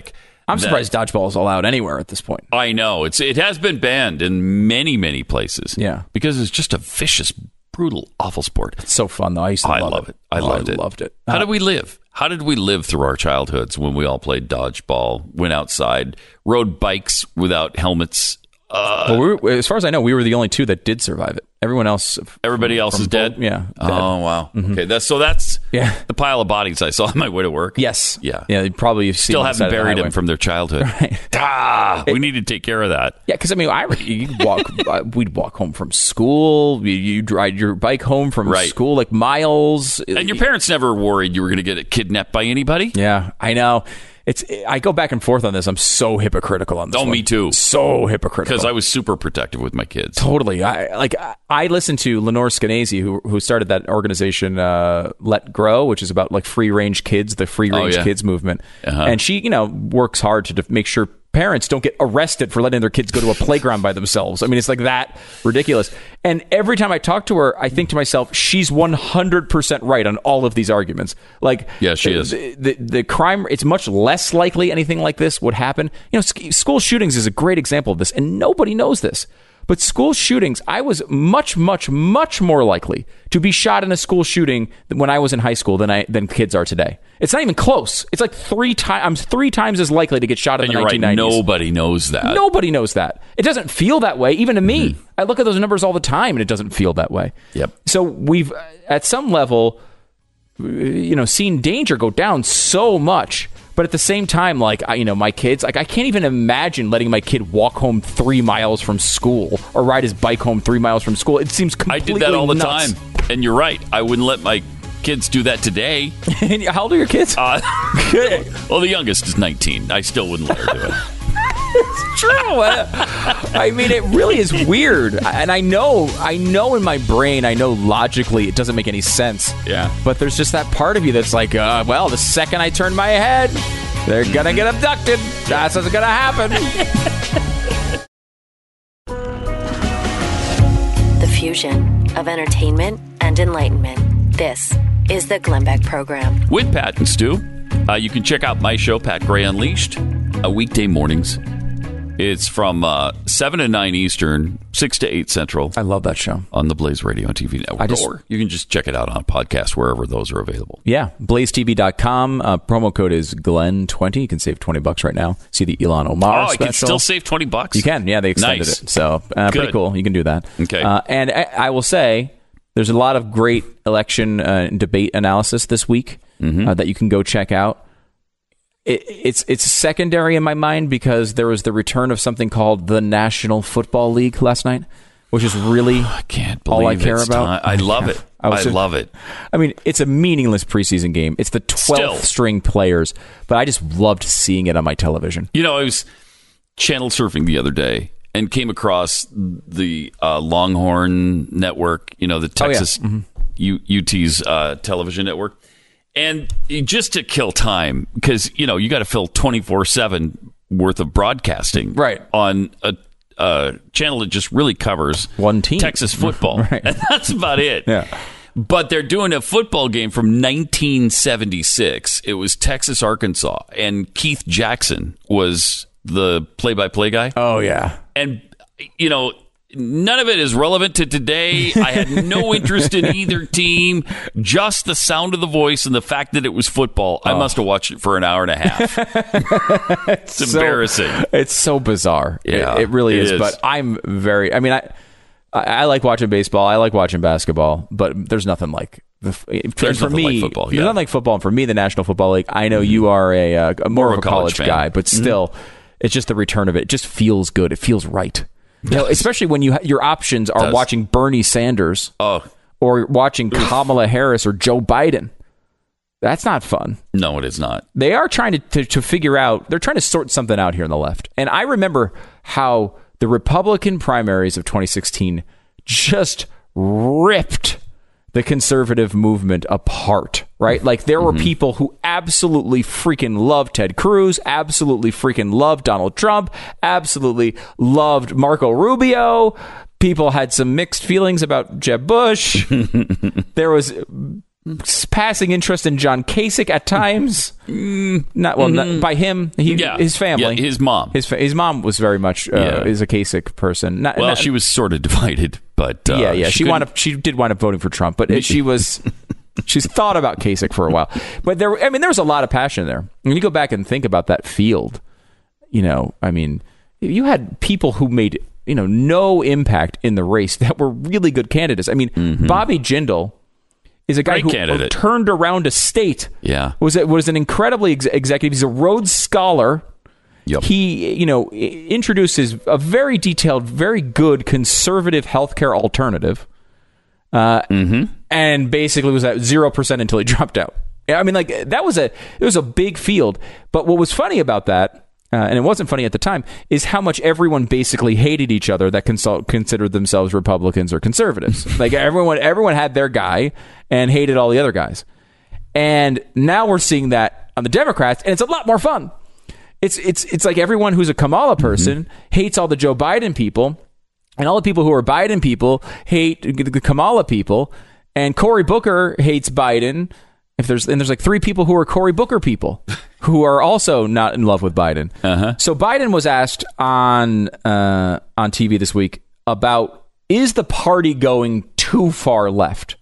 I'm surprised dodgeball is allowed anywhere at this point. I know. It has been banned in many, many places. Yeah. Because it's just a vicious, brutal, awful sport. It's so fun, though. I love it. I loved it. How did we live? How did we live through our childhoods when we all played dodgeball, went outside, rode bikes without helmets? As far as I know, we were the only two that did survive it. Everybody else is dead? Yeah. Dead. Oh, wow. Mm-hmm. Okay. That's the pile of bodies I saw on my way to work. Yes. Yeah. Yeah. They probably still haven't buried them from their childhood. Right. We need to take care of that. Yeah. Because, you'd walk, we'd walk home from school. You'd ride your bike home from school, like miles. And your parents never worried you were going to get kidnapped by anybody? Yeah. I know. I go back and forth on this. I'm so hypocritical on this. Me too. So hypocritical. Because I was super protective with my kids. Totally. I listened to Lenore Skenazy, who started that organization Let Grow, which is about like free range kids, the free range kids movement. Uh-huh. And she, works hard to make sure parents don't get arrested for letting their kids go to a playground by themselves. It's like that ridiculous. And every time I talk to her, I think to myself, she's 100% right on all of these arguments. Like, yeah, she is. The crime, it's much less likely anything like this would happen. School shootings is a great example of this, and nobody knows this. But school shootings, I was much, much, much more likely to be shot in a school shooting when I was in high school than kids are today. It's not even close. It's like I'm 3 times as likely to get shot in the 1990s. Right. Nobody knows that. Nobody knows that. It doesn't feel that way, even to me. Mm-hmm. I look at those numbers all the time, and it doesn't feel that way. Yep. So we've, at some level, seen danger go down so much. But at the same time, my kids, I can't even imagine letting my kid walk home 3 miles from school or ride his bike home 3 miles from school. It seems completely I did that all the nuts. time. And you're right. I wouldn't let my kids do that today. How old are your kids? Well, the youngest is 19. I still wouldn't let her do it. It's true. It really is weird. And I know in my brain, logically it doesn't make any sense. Yeah. But there's just that part of you that's like, the second I turn my head, they're going to get abducted. That's what's going to happen. The fusion of entertainment and enlightenment. This is the Glenn Beck Program. With Pat and Stu. You can check out my show, Pat Gray Unleashed, weekday mornings. It's from 7 to 9 Eastern, 6 to 8 Central. I love that show. On the Blaze Radio and TV Network. Or you can just check it out on a podcast wherever those are available. Yeah. BlazeTV.com. Promo code is Glenn20. You can save $20 right now. See the Ilhan Omar special. You can still save $20? You can. Yeah, they extended it. So pretty cool. You can do that. Okay. And I will say, there's a lot of great election debate analysis this week that you can go check out. It's secondary in my mind because there was the return of something called the National Football League last night, which is really I can't believe all I care about. I love it. I love it. It's a meaningless preseason game. It's the 12th string players, but I just loved seeing it on my television. I was channel surfing the other day and came across the Longhorn Network, the Texas UT's television network. And just to kill time, because, you got to fill 24/7 worth of broadcasting on a channel that just really covers one team, Texas football. Right. And that's about it. Yeah. But they're doing a football game from 1976. It was Texas, Arkansas. And Keith Jackson was the play-by-play guy. Oh, yeah. And, none of it is relevant to today. I had no interest in either team. Just the sound of the voice and the fact that it was football. I must have watched it for an hour and a half. It's embarrassing. It's so bizarre. Yeah, it really is. But I'm very... I like watching baseball. I like watching basketball. But there's nothing like... There's nothing like football. There's nothing like football. And for me, the National Football League, I know you are a more of a college guy. But still, it's just the return of it. It just feels good. It feels right. Especially when your options are watching Bernie Sanders or watching Kamala Harris or Joe Biden. That's not fun. No, it is not. They are trying to figure out, they're trying to sort something out here on the left. And I remember how the Republican primaries of 2016 just ripped the conservative movement apart, right? Like there were people who absolutely freaking loved Ted Cruz, absolutely freaking loved Donald Trump, absolutely loved Marco Rubio. People had some mixed feelings about Jeb Bush. There was passing interest in John Kasich at times. Not by him. His family. Yeah, his mom. His mom was very much is a Kasich person. She was sort of divided, but she did wind up voting for Trump, but she's thought about Kasich for a while. But there was a lot of passion there. When you go back and think about that field, you had people who made no impact in the race that were really good candidates. I mean, Bobby Jindal is a guy who turned around a state. Yeah, was an incredibly executive. He's a Rhodes Scholar. Yep. He introduces a very detailed, very good conservative healthcare alternative, and basically was at 0% until he dropped out. I mean, it was a big field. But what was funny about that, and it wasn't funny at the time, is how much everyone basically hated each other that considered themselves Republicans or conservatives. Everyone had their guy and hated all the other guys. And now we're seeing that on the Democrats, and it's a lot more fun. It's like everyone who's a Kamala person hates all the Joe Biden people, and all the people who are Biden people hate the Kamala people, and Cory Booker hates Biden. There's 3 people who are Cory Booker people who are also not in love with Biden. So Biden was asked on TV this week about, is the party going too far left?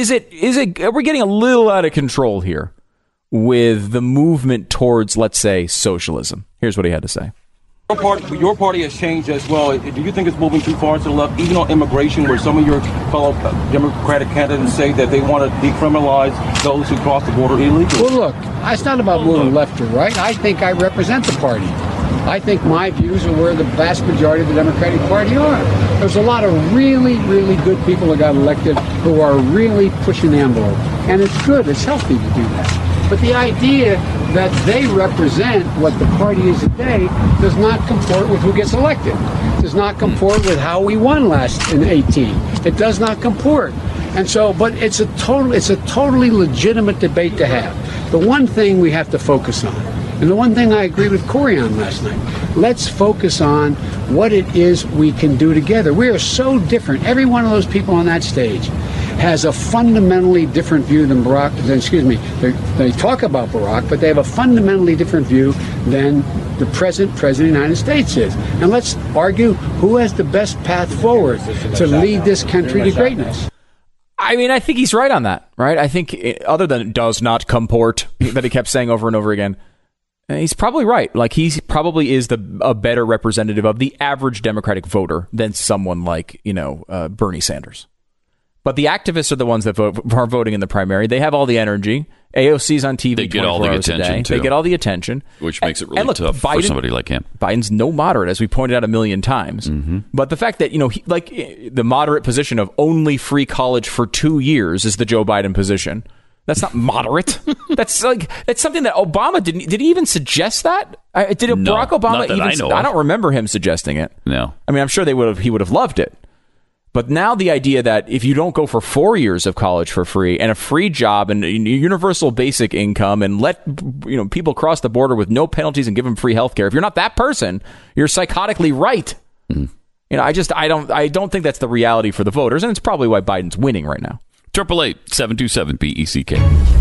Are we getting a little out of control here with the movement towards, let's say, socialism? Here's what he had to say. Your party has changed as well. Do you think it's moving too far to the left, even on immigration, where some of your fellow Democratic candidates say that they want to decriminalize those who cross the border illegally? Well, look, it's not about moving left or right. I think I represent the party. I think my views are where the vast majority of the Democratic Party are. There's a lot of really, really good people that got elected who are really pushing the envelope. And it's good. It's healthy to do that. But the idea that they represent what the party is today does not comport with who gets elected. Does not comport with how we won last in 2018. It does not comport. And so, but it's a totally legitimate debate to have. The one thing we have to focus on, and the one thing I agreed with Cory on last night, let's focus on what it is we can do together. We are so different. Every one of those people on that stage has a fundamentally different view than Barack. They talk about Barack, but they have a fundamentally different view than the present President of the United States is. And let's argue who has the best path forward to lead this country to greatness. I mean, I think he's right on that, right? I think other than does not comport that he kept saying over and over again, he's probably right. He probably is a better representative of the average Democratic voter than someone like, Bernie Sanders. But the activists are the ones that are voting in the primary. They have all the energy. AOC's on TV. They get all the attention, too. They get all the attention. Which makes it really tough for somebody like him. Biden's no moderate, as we pointed out a million times. But the fact that, the moderate position of only free college for 2 years is the Joe Biden position. That's not moderate. That's something that Obama did he even suggest that? Barack Obama even? I don't remember him suggesting it. No. I mean, I'm sure he would have loved it. But now the idea that if you don't go for 4 years of college for free and a free job and universal basic income and let people cross the border with no penalties and give them free health care, if you're not that person, you're psychotically right. I don't think that's the reality for the voters, and it's probably why Biden's winning right now. 888-727-BECK.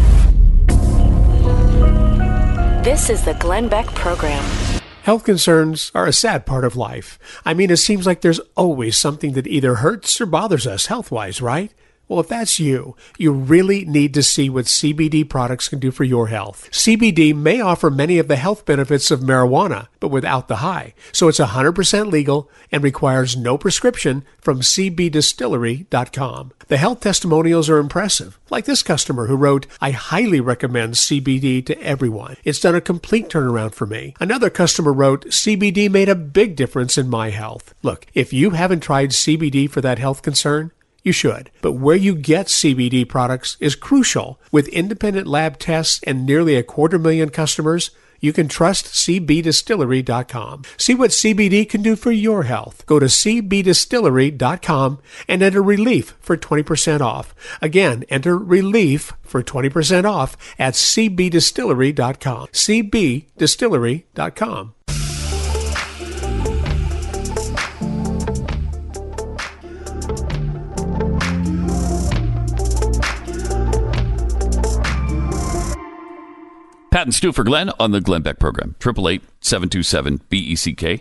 This is the Glenn Beck Program. Health concerns are a sad part of life. I mean, it seems like there's always something that either hurts or bothers us health-wise, right? Well, if that's you really need to see what CBD products can do for your health. CBD may offer many of the health benefits of marijuana, but without the high. So it's 100% legal and requires no prescription from cbdistillery.com. The health testimonials are impressive, like this customer who wrote, "I highly recommend CBD to everyone. It's done a complete turnaround for me." Another customer wrote, "CBD made a big difference in my health." Look, if you haven't tried CBD for that health concern, you should. But where you get CBD products is crucial. With independent lab tests and nearly 250,000 customers, you can trust cbdistillery.com. See what CBD can do for your health. Go to cbdistillery.com and enter RELIEF for 20% off. Again, enter RELIEF for 20% off at cbdistillery.com. cbdistillery.com. Pat and Stu for Glenn on the Glenn Beck program. 888-727-BECK.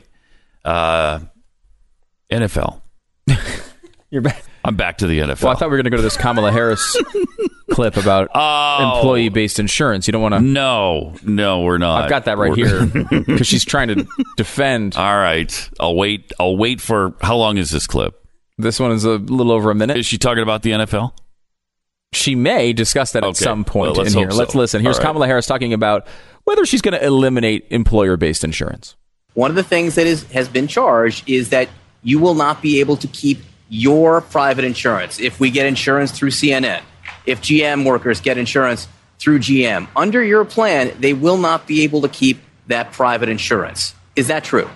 NFL. You're back. I'm back to the NFL. Well, I thought we were going to go to this Kamala Harris clip about employee-based insurance. You don't want to... No, we're not. I've got that right here because she's trying to defend. All right. I'll wait for... How long is this clip? This one is a little over a minute. Is she talking about the NFL? She may discuss that at some point in here. So. Let's listen. Here's Kamala Harris talking about whether she's going to eliminate employer-based insurance. One of the things that has been charged is that you will not be able to keep your private insurance. If we get insurance through CNN, if GM workers get insurance through GM, under your plan, they will not be able to keep that private insurance. Is that true?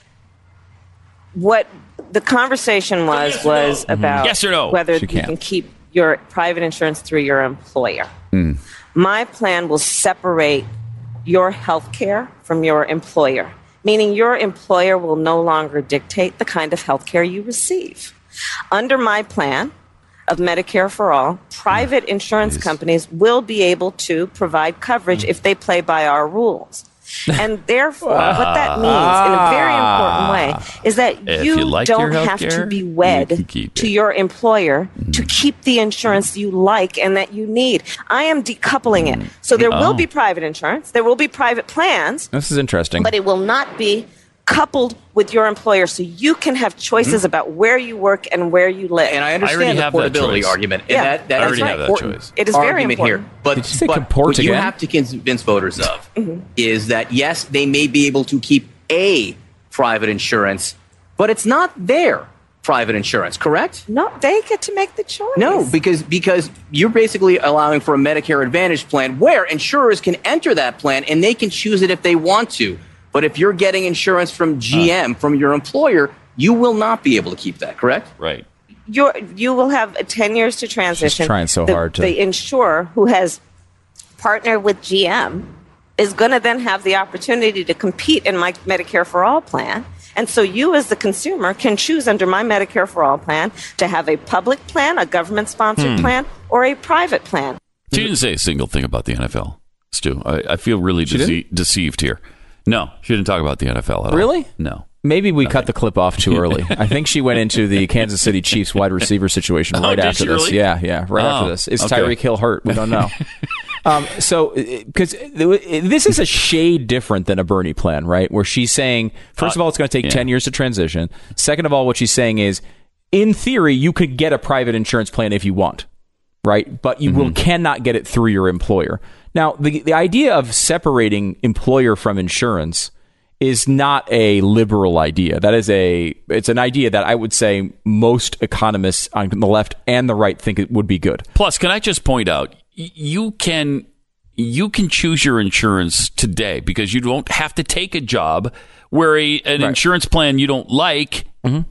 What the conversation was about yes or no? Whether you can keep your private insurance through your employer. My plan will separate your health care from your employer, meaning your employer will no longer dictate the kind of health care you receive. Under my plan of Medicare for All, private insurance companies will be able to provide coverage if they play by our rules. And therefore, what that means in a very important way is that you don't have to be wed to your employer to keep the insurance you like and that you need. I am decoupling it. So there will be private insurance. There will be private plans. This is interesting. But it will not be coupled with your employer, so you can have choices about where you work and where you live. And I understand the portability argument. Yeah, and that is an important it is very important. Here. But what you have to convince voters of is that, yes, they may be able to keep a private insurance, but it's not their private insurance, correct? No, they get to make the choice. No, because you're basically allowing for a Medicare Advantage plan where insurers can enter that plan and they can choose it if they want to. But if you're getting insurance from GM, from your employer, you will not be able to keep that, correct? Right. You will have 10 years to transition. She's trying so hard to... The insurer who has partnered with GM is going to then have the opportunity to compete in my Medicare for All plan. And so you as the consumer can choose under my Medicare for All plan to have a public plan, a government-sponsored plan, or a private plan. She didn't say a single thing about the NFL, Stu. I feel really deceived here. No, she didn't talk about the NFL at all. Really? No. Maybe we cut the clip off too early. I think she went into the Kansas City Chiefs wide receiver situation right after this. Really? Yeah, right after this. Is Tyreek Hill hurt? We don't know. Because this is a shade different than a Bernie plan, right? Where she's saying, first of all, it's going to take 10 years to transition. Second of all, what she's saying is, in theory, you could get a private insurance plan if you want, right? But you cannot get it through your employer. Now, the idea of separating employer from insurance is not a liberal idea. It's an idea that I would say most economists on the left and the right think it would be good. Plus, can I just point out, you can choose your insurance today because you don't have to take a job where an insurance plan you don't like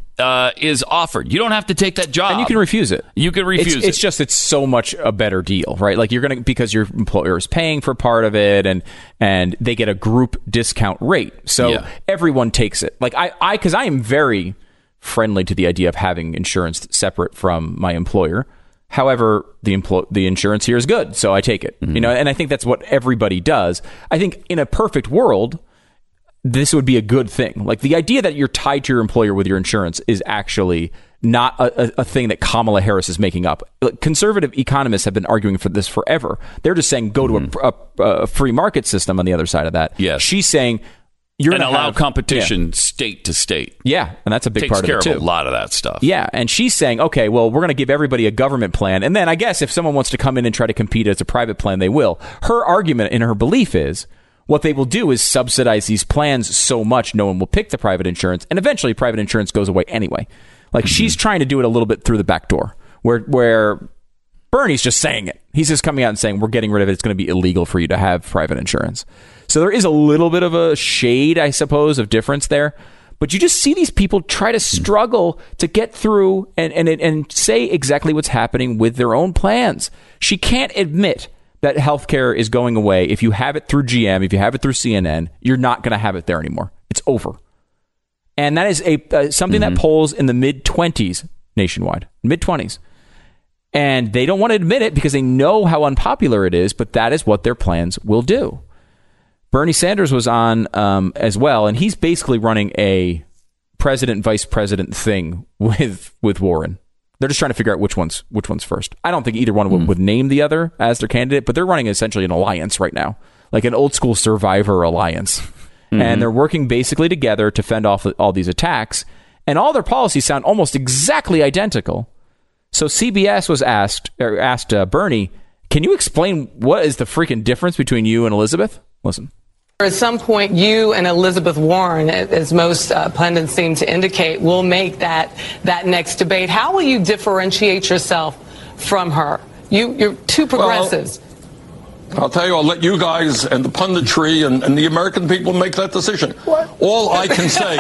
is offered. You don't have to take that job. And you can refuse it. You can refuse it. It's just, it's so much a better deal, right? Like because your employer is paying for part of it and they get a group discount rate. So everyone takes it. Like because I am very friendly to the idea of having insurance separate from my employer. However, the insurance here is good, so I take it. You know, and I think that's what everybody does. I think in a perfect world, this would be a good thing. Like the idea that you're tied to your employer with your insurance is actually not a thing that Kamala Harris is making up. Conservative economists have been arguing for this forever. They're just saying go to a free market system on the other side of that. Yes. She's saying you're going to allow competition state to state. Yeah, and that's a big part of it too. Takes care of a lot of that stuff. Yeah, and she's saying, okay, well, we're going to give everybody a government plan, and then I guess if someone wants to come in and try to compete as a private plan, they will. Her argument and her belief is what they will do is subsidize these plans so much no one will pick the private insurance, and eventually private insurance goes away anyway. Like she's trying to do it a little bit through the back door, where Bernie's just saying it. He's just coming out and saying, we're getting rid of it. It's going to be illegal for you to have private insurance. So there is a little bit of a shade, I suppose, of difference there. But you just see these people try to struggle to get through and say exactly what's happening with their own plans. She can't admit that healthcare is going away. If you have it through GM, if you have it through CNN, you're not going to have it there anymore. It's over. And that is something that polls in the mid-20s nationwide, mid-20s. And they don't want to admit it because they know how unpopular it is, but that is what their plans will do. Bernie Sanders was on as well, and he's basically running a president-vice president thing with Warren. They're just trying to figure out which one's first. I don't think either one would name the other as their candidate, but they're running essentially an alliance right now, like an old school Survivor alliance. Mm-hmm. And they're working basically together to fend off all these attacks. And all their policies sound almost exactly identical. So CBS was asked Bernie, can you explain what is the freaking difference between you and Elizabeth? Listen. At some point, you and Elizabeth Warren, as most pundits seem to indicate, will make that next debate. How will you differentiate yourself from her? You're two progressives. Well, I'll tell you, I'll let you guys and the punditry and the American people make that decision. What? All I can say,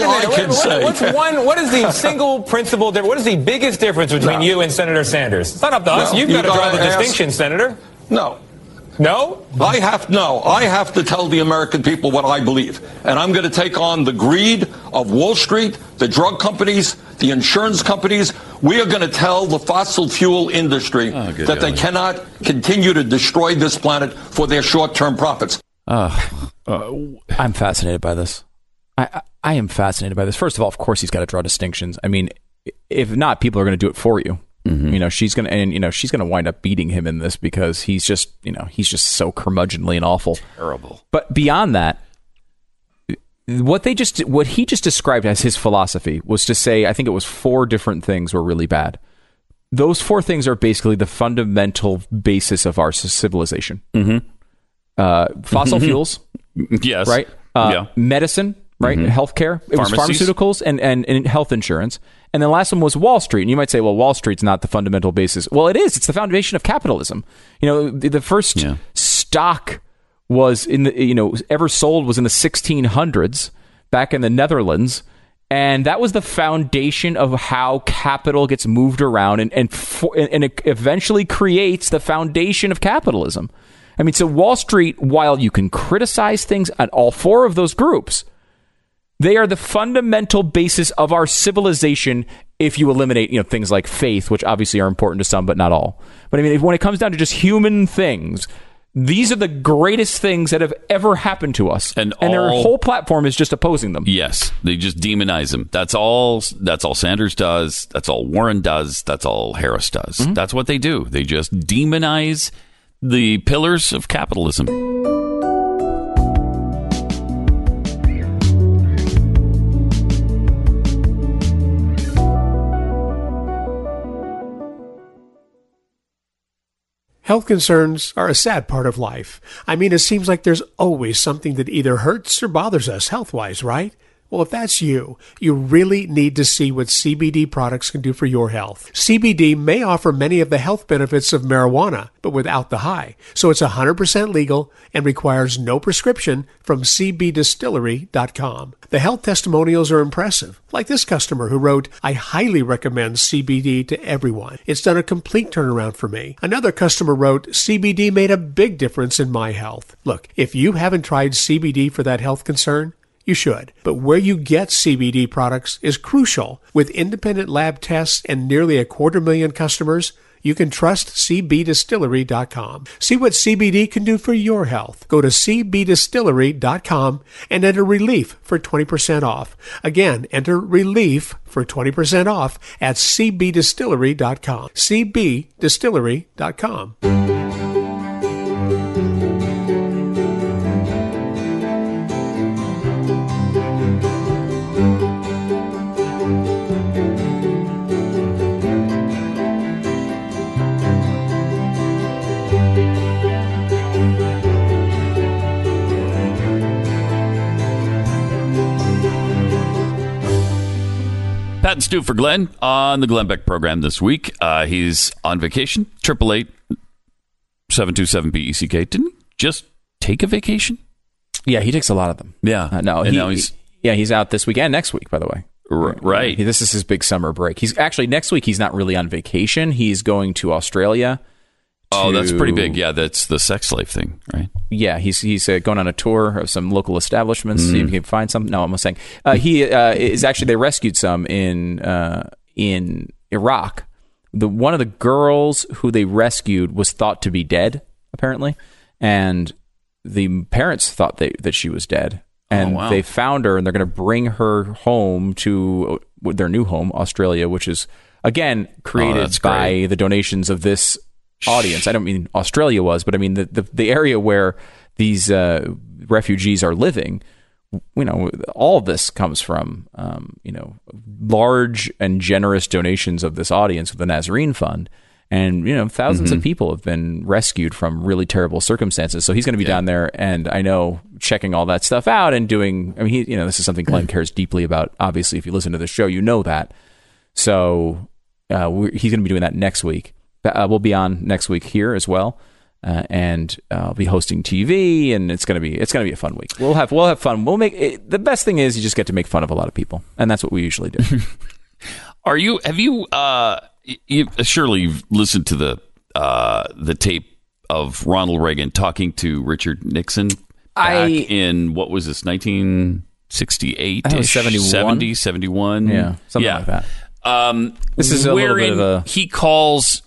what is the single principle difference? What is the biggest difference between you and Senator Sanders? It's not up to us. You've got to draw the distinction, Senator. No. No? I have to tell the American people what I believe. And I'm going to take on the greed of Wall Street, the drug companies, the insurance companies. We are going to tell the fossil fuel industry that they cannot continue to destroy this planet for their short-term profits. I'm fascinated by this. I am fascinated by this. First of all, of course, he's got to draw distinctions. I mean, if not, people are going to do it for you. Mm-hmm. She's gonna wind up beating him in this because he's just so curmudgeonly and awful, terrible. But beyond that, what he just described as his philosophy was to say, I think it was 4 different things were really bad. Those 4 things are basically the fundamental basis of our civilization. Mm-hmm. Fossil fuels, yes, right? Medicine, right? Mm-hmm. Healthcare, it was pharmaceuticals and health insurance. And the last one was Wall Street. And you might say, well, Wall Street's not the fundamental basis. Well, it is. It's the foundation of capitalism. The first stock was ever sold was in the 1600s back in the Netherlands. And that was the foundation of how capital gets moved around and it eventually creates the foundation of capitalism. I mean, so Wall Street, while you can criticize things at all 4 of those groups, they are the fundamental basis of our civilization if you eliminate, things like faith, which obviously are important to some, but not all. But I mean, when it comes down to just human things, these are the greatest things that have ever happened to us. And their whole platform is just opposing them. Yes, they just demonize them. That's all Sanders does. That's all Warren does. That's all Harris does. Mm-hmm. That's what they do. They just demonize the pillars of capitalism. Health concerns are a sad part of life. I mean, it seems like there's always something that either hurts or bothers us health-wise, right? Well, if that's you really need to see what CBD products can do for your health. CBD may offer many of the health benefits of marijuana, but without the high. So it's 100% legal and requires no prescription from cbdistillery.com. The health testimonials are impressive, like this customer who wrote, I highly recommend CBD to everyone. It's done a complete turnaround for me. Another customer wrote, CBD made a big difference in my health. Look, if you haven't tried CBD for that health concern, you should. But where you get CBD products is crucial. With independent lab tests and nearly 250,000 customers, you can trust cbdistillery.com. See what CBD can do for your health. Go to cbdistillery.com and enter RELIEF for 20% off. Again, enter RELIEF for 20% off at cbdistillery.com. cbdistillery.com. Pat and Stu for Glenn on the Glenn Beck program this week. He's on vacation. 888-727-BECK. Didn't he just take a vacation? Yeah, he takes a lot of them. Yeah. He's out this week and next week, by the way. Right. This is his big summer break. He's actually, next week, he's not really on vacation. He's going to Australia. That's pretty big. Yeah, that's the sex slave thing, right? Yeah, he's going on a tour of some local establishments, see if he can find some. No, I'm saying he is actually, they rescued some in Iraq. One of the girls who they rescued was thought to be dead, apparently, and the parents thought that she was dead. And they found her, and they're going to bring her home to their new home, Australia, which is, again, created by the donations of this audience. I don't mean Australia was, but I mean the area where these refugees are living. All of this comes from, large and generous donations of this audience with the Nazarene Fund. And, thousands of people have been rescued from really terrible circumstances. So he's going to be down there, and I know, checking all that stuff out and doing, this is something Glenn cares deeply about. Obviously, if you listen to the show, you know that. So he's going to be doing that next week. We'll be on next week here as well. And I'll be hosting TV, and it's gonna be a fun week. We'll have fun. We'll make it, the best thing is you just get to make fun of a lot of people, and that's what we usually do. You've listened to the tape of Ronald Reagan talking to Richard Nixon back in, what was this, 1968? 71? 71? Yeah, something like that. This is a little bit of a... He calls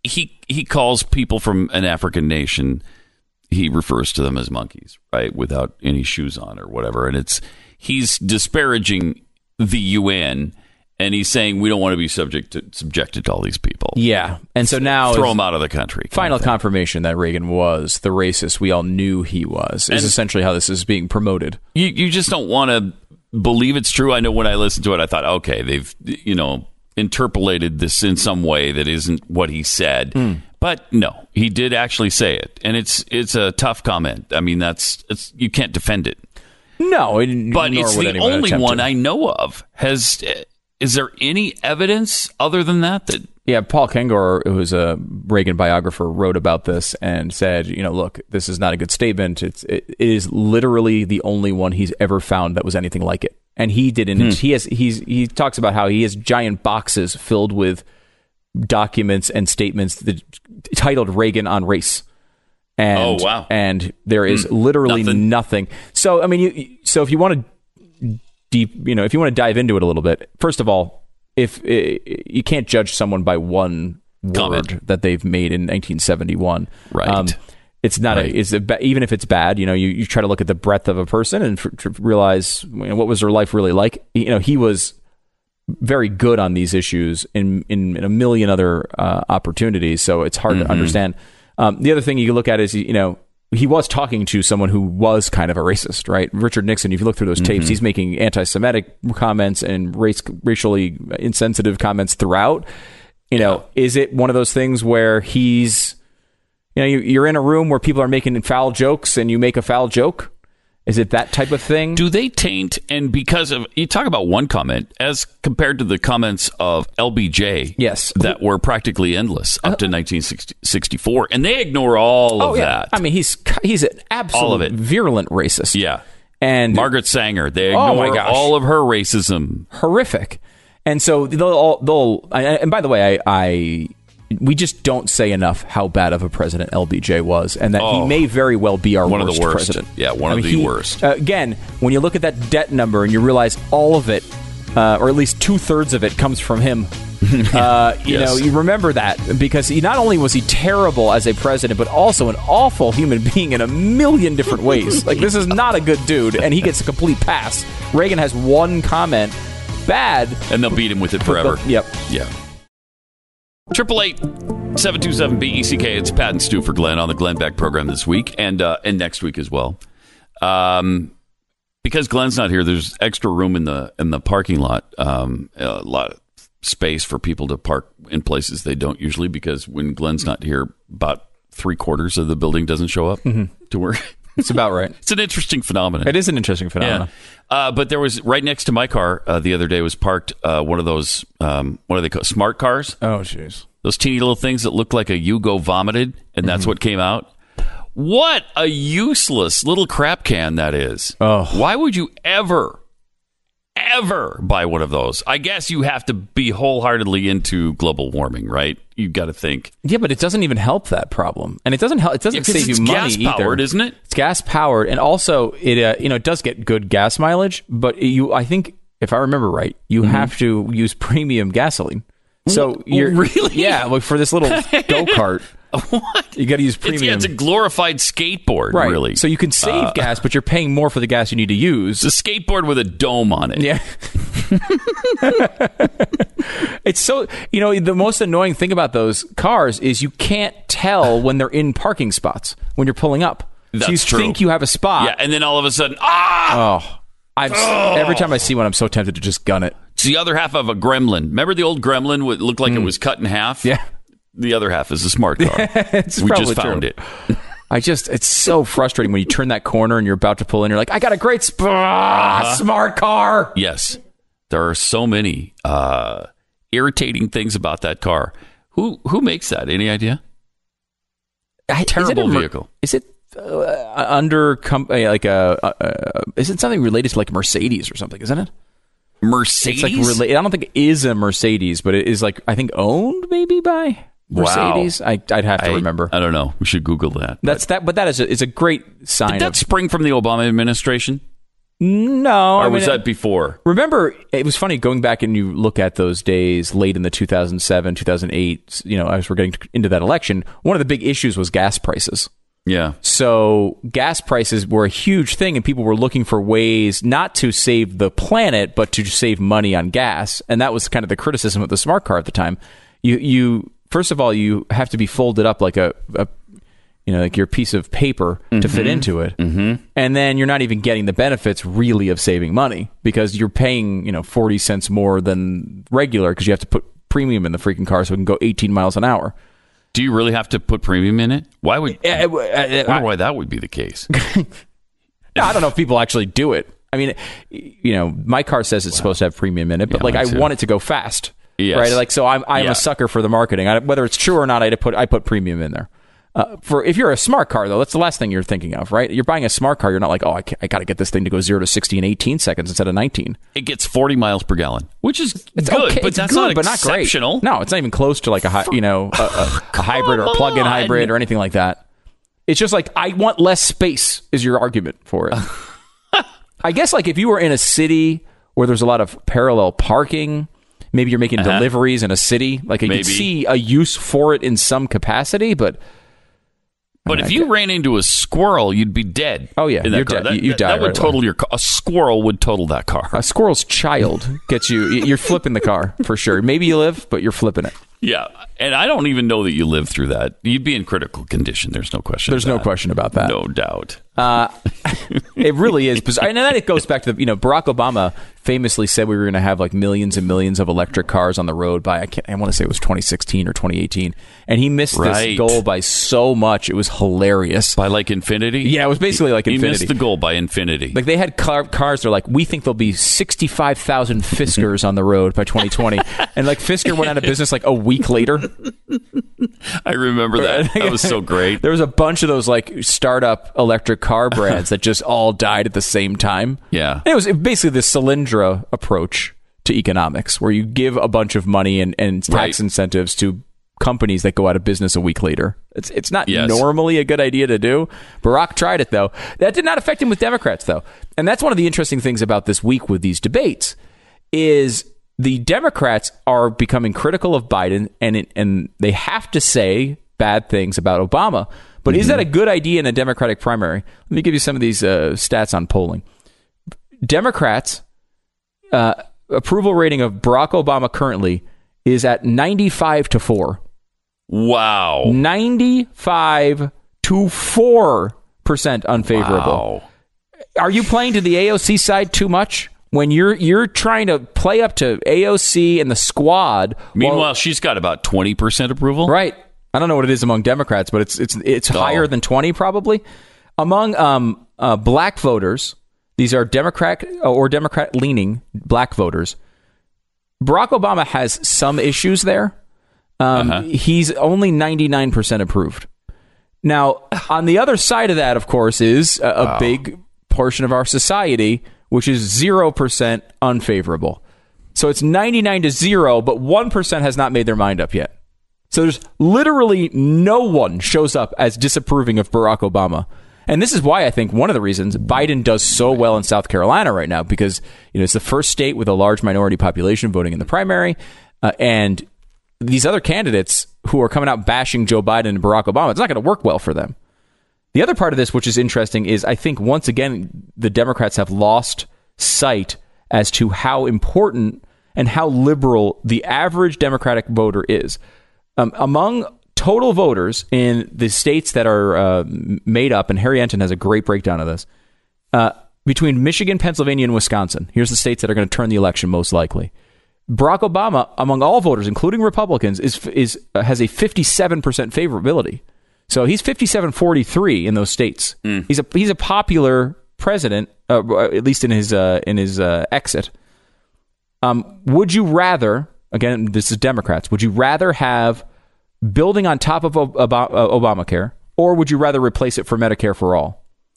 people from an African nation, he refers to them as monkeys, right, without any shoes on or whatever. And he's disparaging the UN, and he's saying we don't want to be subjected to all these people. Yeah, and so now throw them out of the country. Final confirmation that Reagan was the racist we all knew he was is essentially how this is being promoted. You just don't want to believe it's true. I know when I listened to it, I thought, okay, they've interpolated this in some way that isn't what he said. But no, he did actually say it, and it's a tough comment. I mean, you can't defend it. No, but it's the only one I know of. Is there any evidence other than that? Yeah, Paul Kengor, who is a Reagan biographer, wrote about this and said, look, this is not a good statement. It is literally the only one he's ever found that was anything like it. And he didn't. He talks about how he has giant boxes filled with documents and statements titled Reagan on Race. And, and there is literally nothing. So, I mean, if you want to if you want to dive into it a little bit, first of all, if you can't judge someone by one word that they've made in 1971, right? It's not even if it's bad, you try to look at the breadth of a person and to realize what was their life really like. He was very good on these issues in a million other opportunities, so it's hard to understand. The other thing you can look at is he was talking to someone who was kind of a racist, right? Richard Nixon, if you look through those tapes, he's making anti-Semitic comments and racially insensitive comments throughout. Is it one of those things where he's, you're in a room where people are making foul jokes and you make a foul joke? Is it that type of thing? Do they taint, and because of, you talk about one comment as compared to the comments of LBJ, yes, that were practically endless up to 1964, and they ignore all of that. I mean, he's an absolute virulent racist. Yeah. And Margaret Sanger, they ignore all of her racism. Horrific. And so they'll and by the way, we just don't say enough how bad of a president LBJ was, and that he may very well be our worst president. Yeah, one of the worst. Again, when you look at that debt number and you realize all of it, or at least 2/3 of it, comes from him, you remember that, because not only was he terrible as a president, but also an awful human being in a million different ways. Like, this is not a good dude, and he gets a complete pass. Reagan has one comment, bad, and they'll beat him with it forever. Yep. Yeah. 888-727-BECK. It's Pat and Stu for Glenn on the Glenn Beck program this week and next week as well. Because Glenn's not here, there's extra room in the parking lot. A lot of space for people to park in places they don't usually, because when Glenn's not here, about 3/4 of the building doesn't show up to work. It's about right. It's an interesting phenomenon. It is an interesting phenomenon. Yeah. But there was, right next to my car the other day, was parked one of those, what are they called? Smart cars? Oh, jeez. Those teeny little things that look like a Yugo vomited, and that's what came out. What a useless little crap can that is. Oh. Why would you ever buy one of those? I guess you have to be wholeheartedly into global warming, right? You've got to think. Yeah, but it doesn't even help that problem. And it doesn't help. It doesn't save you money either. It's gas-powered, isn't it? It's gas-powered. And also, it does get good gas mileage, but I think, if I remember right, you have to use premium gasoline. So you're really? Yeah, like for this little go-kart. What? You got to use premium. It's a glorified skateboard, right. really. So you can save gas, but you're paying more for the gas you need to use. It's a skateboard with a dome on it. Yeah. It's so, the most annoying thing about those cars is you can't tell when they're in parking spots when you're pulling up. That's so you true. think you have a spot. Yeah, and then all of a sudden, every time I see one, I'm so tempted to just gun it. It's the other half of a Gremlin. Remember the old Gremlin would look like it was cut in half? Yeah. The other half is a smart car. We just found it. It's so frustrating when you turn that corner and you're about to pull in. You're like, I got a great smart car. Yes. There are so many irritating things about that car. Who makes that? Any idea? Terrible vehicle. Is it under is it something related to like Mercedes or something? Isn't it? Mercedes? It's like I don't think it is a Mercedes, but it is like I think owned maybe by Mercedes. Wow. I'd have to remember. I don't know. We should Google that. But that is a great sign. Did that spring from the Obama administration? No. Or was that before? Remember, it was funny going back and you look at those days late in the 2007, 2008, as we're getting into that election, one of the big issues was gas prices. Yeah. So gas prices were a huge thing and people were looking for ways not to save the planet, but to save money on gas. And that was kind of the criticism of the smart car at the time. You first of all, you have to be folded up like like your piece of paper to fit into it. Mm-hmm. And then you're not even getting the benefits really of saving money because you're paying, 40 cents more than regular because you have to put premium in the freaking car so it can go 18 miles an hour. Do you really have to put premium in it? Why would I wonder why that would be the case? I don't know if people actually do it. I mean, my car says it's supposed to have premium in it, but I want it to go fast. Yes. Right? Like, so I'm a sucker for the marketing. Whether it's true or not, I put premium in there. If you're a smart car, though, that's the last thing you're thinking of, right? You're buying a smart car. You're not like, I got to get this thing to go 0 to 60 in 18 seconds instead of 19. It gets 40 miles per gallon, which is it's good, okay. but It's that's good, not but not exceptional. great. No, it's not even close to like a hybrid or a plug-in hybrid or anything like that. It's just like, I want less space is your argument for it. I guess like if you were in a city where there's a lot of parallel parking, maybe you're making deliveries in a city, like you could see a use for it in some capacity, but if you ran into a squirrel, you'd be dead. Oh yeah, you're dead. You die. That would total your car. A squirrel would total that car. A squirrel's child gets you. You're flipping the car for sure. Maybe you live, but you're flipping it. Yeah, and I don't even know that you lived through that. You'd be in critical condition. There's no question. There's no question about that. No doubt. It really is bizarre. And then it goes back to Barack Obama famously said we were going to have like millions and millions of electric cars on the road by I want to say it was 2016 or 2018, and he missed this goal by so much. It was hilarious. By like infinity? Yeah, it was basically like infinity. He missed the goal by infinity. Like they had cars. They're like, we think there'll be 65,000 Fiskars on the road by 2020, and like Fisker went out of business like a week later. I remember that. That was so great. There was a bunch of those like startup electric car brands that just all died at the same time. Yeah. And it was basically the Solyndra approach to economics where you give a bunch of money and tax incentives to companies that go out of business a week later. It's not normally a good idea to do. Barack tried it, though. That did not affect him with Democrats, though. And that's one of the interesting things about this week with these debates is the Democrats are becoming critical of Biden and they have to say bad things about Obama. But is that a good idea in a Democratic primary? Let me give you some of these stats on polling. Democrats' approval rating of Barack Obama currently is at 95-4. Wow. 95 to 4% unfavorable. Wow. Are you playing to the AOC side too much? When you're trying to play up to AOC and the squad. Meanwhile, she's got about 20% approval. Right. I don't know what it is among Democrats, but it's higher than 20 probably. Among black voters, these are Democrat or Democrat-leaning black voters. Barack Obama has some issues there. He's only 99% approved. Now, on the other side of that, of course, is a big portion of our society, which is 0% unfavorable. So it's 99-0, but 1% has not made their mind up yet. So there's literally no one shows up as disapproving of Barack Obama. And this is why I think one of the reasons Biden does so well in South Carolina right now, because it's the first state with a large minority population voting in the primary. And these other candidates, who are coming out bashing Joe Biden and Barack Obama, it's not going to work well for them. The other part of this, which is interesting, is I think once again the Democrats have lost sight as to how important and how liberal the average Democratic voter is. Among total voters in the states that are made up, and Harry Enton has a great breakdown of this, between Michigan, Pennsylvania, and Wisconsin, here's the states that are going to turn the election most likely. Barack Obama, among all voters, including Republicans, has a 57% favorability. So he's 57-43 in those states. He's a popular president, at least in his exit. Would you rather, again, this is Democrats, would you rather have building on top of Obamacare, or would you rather replace it for Medicare for all?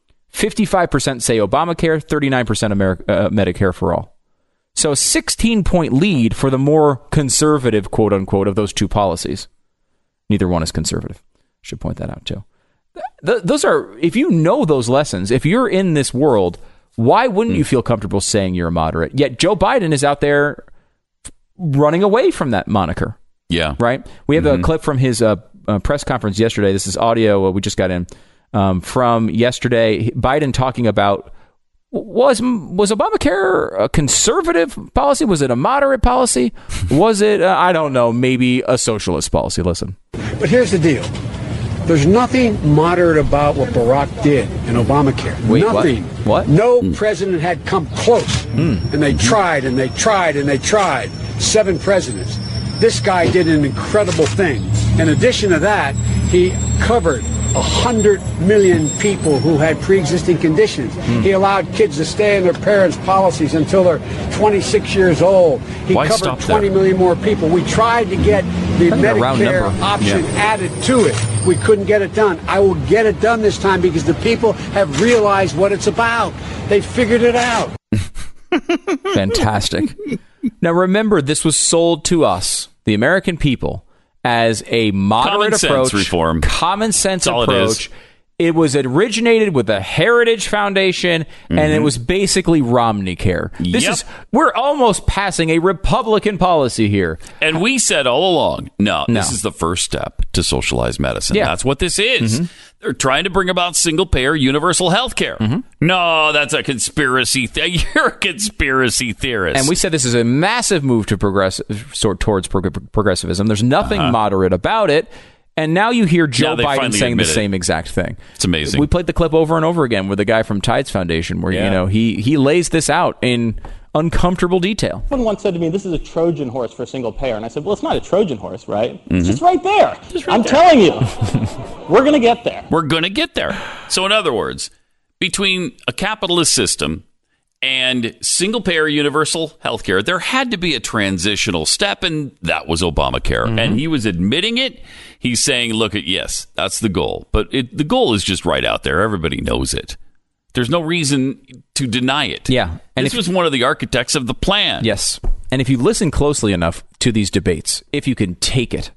55% say Obamacare, 39% Medicare for all. So a 16-point lead for the more conservative, quote unquote, of those two policies. Neither one is conservative. Should point that out too. Those are, if you know those lessons, if you're in this world, why wouldn't you feel comfortable saying you're a moderate? Yet Joe Biden is out there running away from that moniker. Yeah. Right? We have a clip from his press conference yesterday. This is audio we just got in from yesterday. Biden talking about, was Obamacare a conservative policy? Was it a moderate policy? Was it, I don't know, maybe a socialist policy? Listen. But here's the deal. There's nothing moderate about what Barack did in Obamacare. Wait, nothing. What? No president had come close. And they tried and they tried and they tried. 7 presidents. This guy did an incredible thing. In addition to that, he covered 100 million people who had pre-existing conditions. He allowed kids to stay in their parents' policies until they're 26 years old. He covered 20 million more people. We tried to get the Medicare option added to it. We couldn't get it done. I will get it done this time because the people have realized what it's about. They figured it out. Fantastic. Now remember, this was sold to us, the American people, as a moderate approach, reform, common sense approach. It was originated with the Heritage Foundation, and it was basically Romney Care. We're almost passing a Republican policy here. And we said all along, no, this is the first step to socialized medicine. Yeah. That's what this is. They're trying to bring about single-payer universal health care. No, that's a conspiracy. You're a conspiracy theorist. And we said this is a massive move to towards progressivism. There's nothing moderate about it. And now you hear Joe Biden saying the same exact thing. It's amazing. We played the clip over and over again with the guy from Tides Foundation where, he lays this out in uncomfortable detail. Someone once said to me, this is a Trojan horse for single payer. And I said, well, it's not a Trojan horse, right? It's just right there. I'm telling you, we're going to get there. We're going to get there. So in other words, between a capitalist system and single-payer universal health care, there had to be a transitional step, and that was Obamacare. And he was admitting it. He's saying, look, yes, that's the goal. But the goal is just right out there. Everybody knows it. There's no reason to deny it. Yeah. And this was one of the architects of the plan. Yes. And if you listen closely enough to these debates, if you can take it,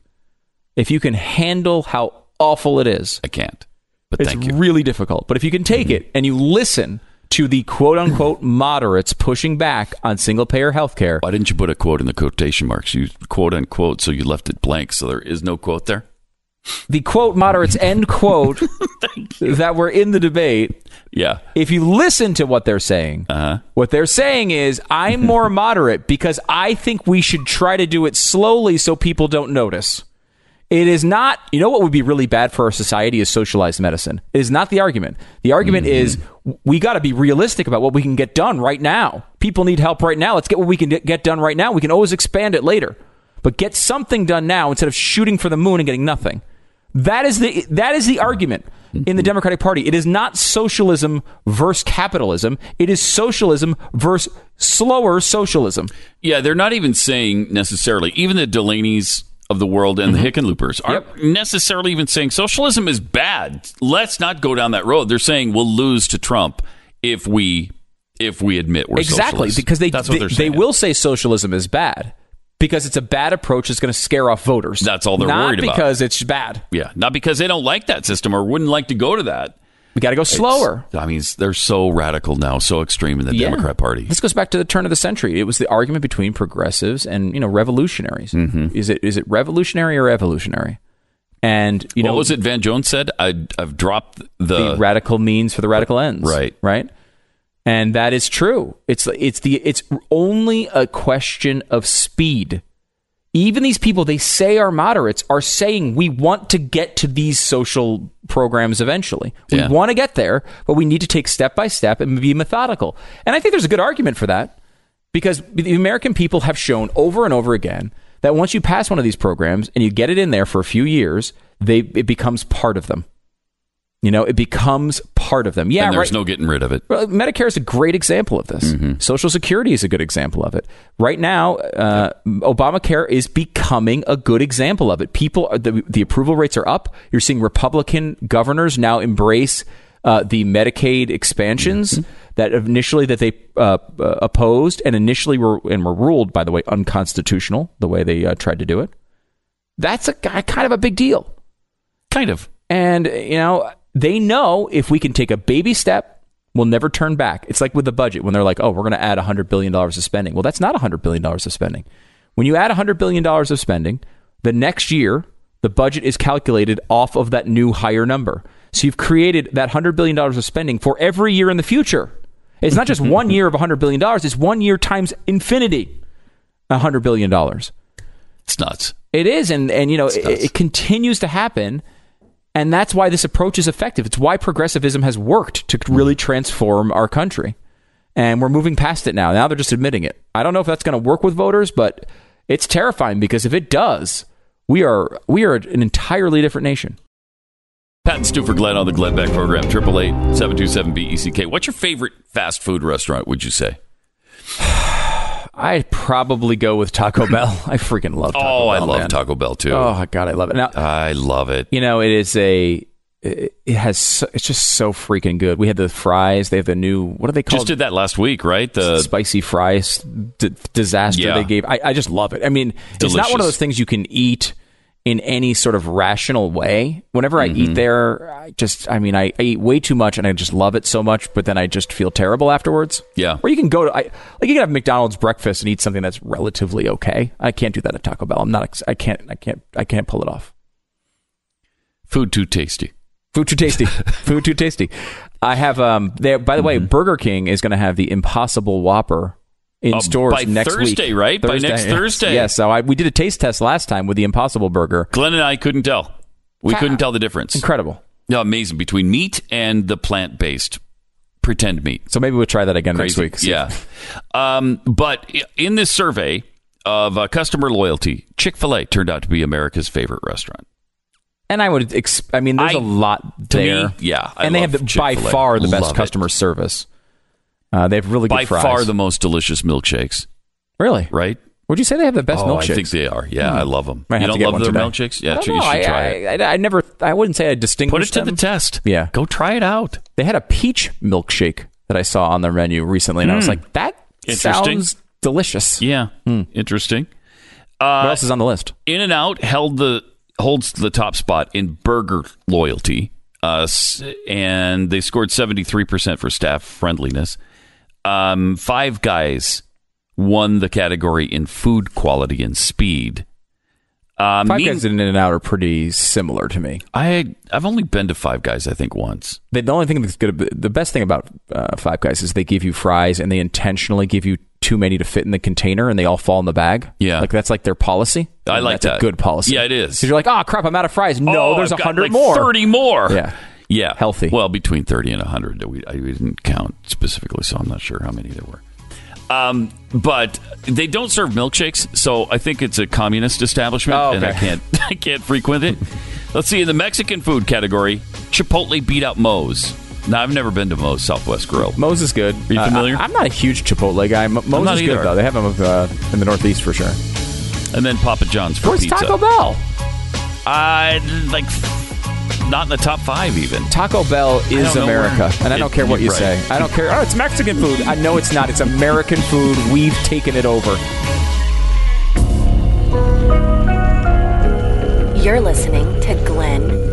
if you can handle how awful it is. I can't, but it's thank you. It's really difficult. But if you can take it and you listen to the quote-unquote moderates pushing back on single-payer health care. Why didn't you put a quote in the quotation marks? You quote-unquote, so you left it blank, so there is no quote there? The quote moderates, end quote, that were in the debate. Yeah. If you listen to what they're saying, what they're saying is, I'm more moderate because I think we should try to do it slowly so people don't notice. It is not, you know what would be really bad for our society is socialized medicine. It is not the argument. The argument is we got to be realistic about what we can get done right now. People need help right now. Let's get what we can get done right now. We can always expand it later. But get something done now instead of shooting for the moon and getting nothing. That is the argument in the Democratic Party. It is not socialism versus capitalism. It is socialism versus slower socialism. Yeah, they're not even saying necessarily, even the Delaney's of the world and the Hickenloopers aren't necessarily even saying socialism is bad. Let's not go down that road. They're saying we'll lose to Trump if we admit we're exactly socialists. Because they will say socialism is bad because it's a bad approach that's going to scare off voters. That's all they're worried about. Not because it's bad. Yeah, not because they don't like that system or wouldn't like to go to that. We got to go slower. I mean, they're so radical now, so extreme in the Democrat Party. This goes back to the turn of the century. It was the argument between progressives and revolutionaries. Mm-hmm. Is it revolutionary or evolutionary? And what was it Van Jones said? I've dropped the radical means for the radical ends. Right. And that is true. It's only a question of speed. Even these people they say are moderates are saying we want to get to these social programs eventually. We want to get there, but we need to take step by step and be methodical. And I think there's a good argument for that because the American people have shown over and over again that once you pass one of these programs and you get it in there for a few years, it becomes part of them. It becomes part of them. Yeah, and there's no getting rid of it. Well, Medicare is a great example of this. Mm-hmm. Social Security is a good example of it. Right now, Obamacare is becoming a good example of it. People, the approval rates are up. You're seeing Republican governors now embrace the Medicaid expansions that initially that they opposed and initially were ruled, by the way, unconstitutional. The way they tried to do it. That's a kind of a big deal. Kind of. And they know if we can take a baby step, we'll never turn back. It's like with the budget when they're like, oh, we're going to add $100 billion of spending. Well, that's not $100 billion of spending. When you add $100 billion of spending, the next year, the budget is calculated off of that new higher number. So you've created that $100 billion of spending for every year in the future. It's not just 1 year of $100 billion. It's 1 year times infinity, $100 billion. It's nuts. It is. And it continues to happen. And that's why this approach is effective. It's why progressivism has worked to really transform our country. And we're moving past it now. Now they're just admitting it. I don't know if that's going to work with voters, but it's terrifying because if it does, we are an entirely different nation. Pat and Stu for Glenn on the Glenn Beck program, 888-727-BECK. What's your favorite fast food restaurant, would you say? I'd probably go with Taco Bell. I freaking love Taco Bell. I love Taco Bell too. Oh God, I love it. Now, I love it. It's just so freaking good. We had the fries. They have the new, what are they called? Just did that last week, right? The spicy fries disaster they gave. I just love it. I mean, Delicious. It's not one of those things you can eat in any sort of rational way. Whenever I eat there, I eat way too much and I just love it so much, but then I just feel terrible afterwards. Yeah. Or you can go to, you can have McDonald's breakfast and eat something that's relatively okay. I can't do that at Taco Bell. I can't pull it off. Food too tasty. Food too tasty. Food too tasty. I have, by the way, Burger King is going to have the Impossible Whopper in stores by next Thursday, week. Right? By next Thursday. Yes. So we did a taste test last time with the Impossible Burger. Glenn and I couldn't tell. We couldn't tell the difference. Incredible. No, amazing. Between meat and the plant-based pretend meat. So maybe we'll try that again next week. Yeah. But in this survey of customer loyalty, Chick-fil-A turned out to be America's favorite restaurant. And there's a lot there. And they have by far the best customer service. They have really good fries. By far the most delicious milkshakes. Really? Right? Would you say they have the best milkshakes? I think they are. Yeah, I love them. You don't love their milkshakes? Yeah, you should try it. I wouldn't say I distinguish them. Put it to the test. Yeah. Go try it out. They had a peach milkshake that I saw on their menu recently, and I was like, that sounds delicious. Yeah. Interesting. What else is on the list? In-N-Out holds the top spot in burger loyalty, and they scored 73% for staff friendliness. Five Guys won the category in food quality and speed. Five Guys and In-N-Out are pretty similar to me. I've only been to Five Guys, I think, once. The only thing that's good, the best thing about Five Guys is they give you fries and they intentionally give you too many to fit in the container and they all fall in the bag. Yeah. That's like their policy. I like that. That's a good policy. Yeah, it is. Because you're like, oh, crap, I'm out of fries. No, there's 100 more. 30 more. Yeah. Yeah. Healthy. Well, between 30 and 100. We didn't count specifically, so I'm not sure how many there were. But they don't serve milkshakes, so I think it's a communist establishment, and I can't frequent it. Let's see, in the Mexican food category, Chipotle beat out Moe's. Now, I've never been to Moe's Southwest Grill. Moe's is good. Are you familiar? I'm not a huge Chipotle guy. Moe's is good, though. They have them in the Northeast for sure. And then Papa John's for pizza. Where's Taco Bell? Not in the top 5 even. Taco Bell is America, and I don't care what you say. I don't care. Oh, it's Mexican food. I know it's not. It's American food. We've taken it over. You're listening to Glenn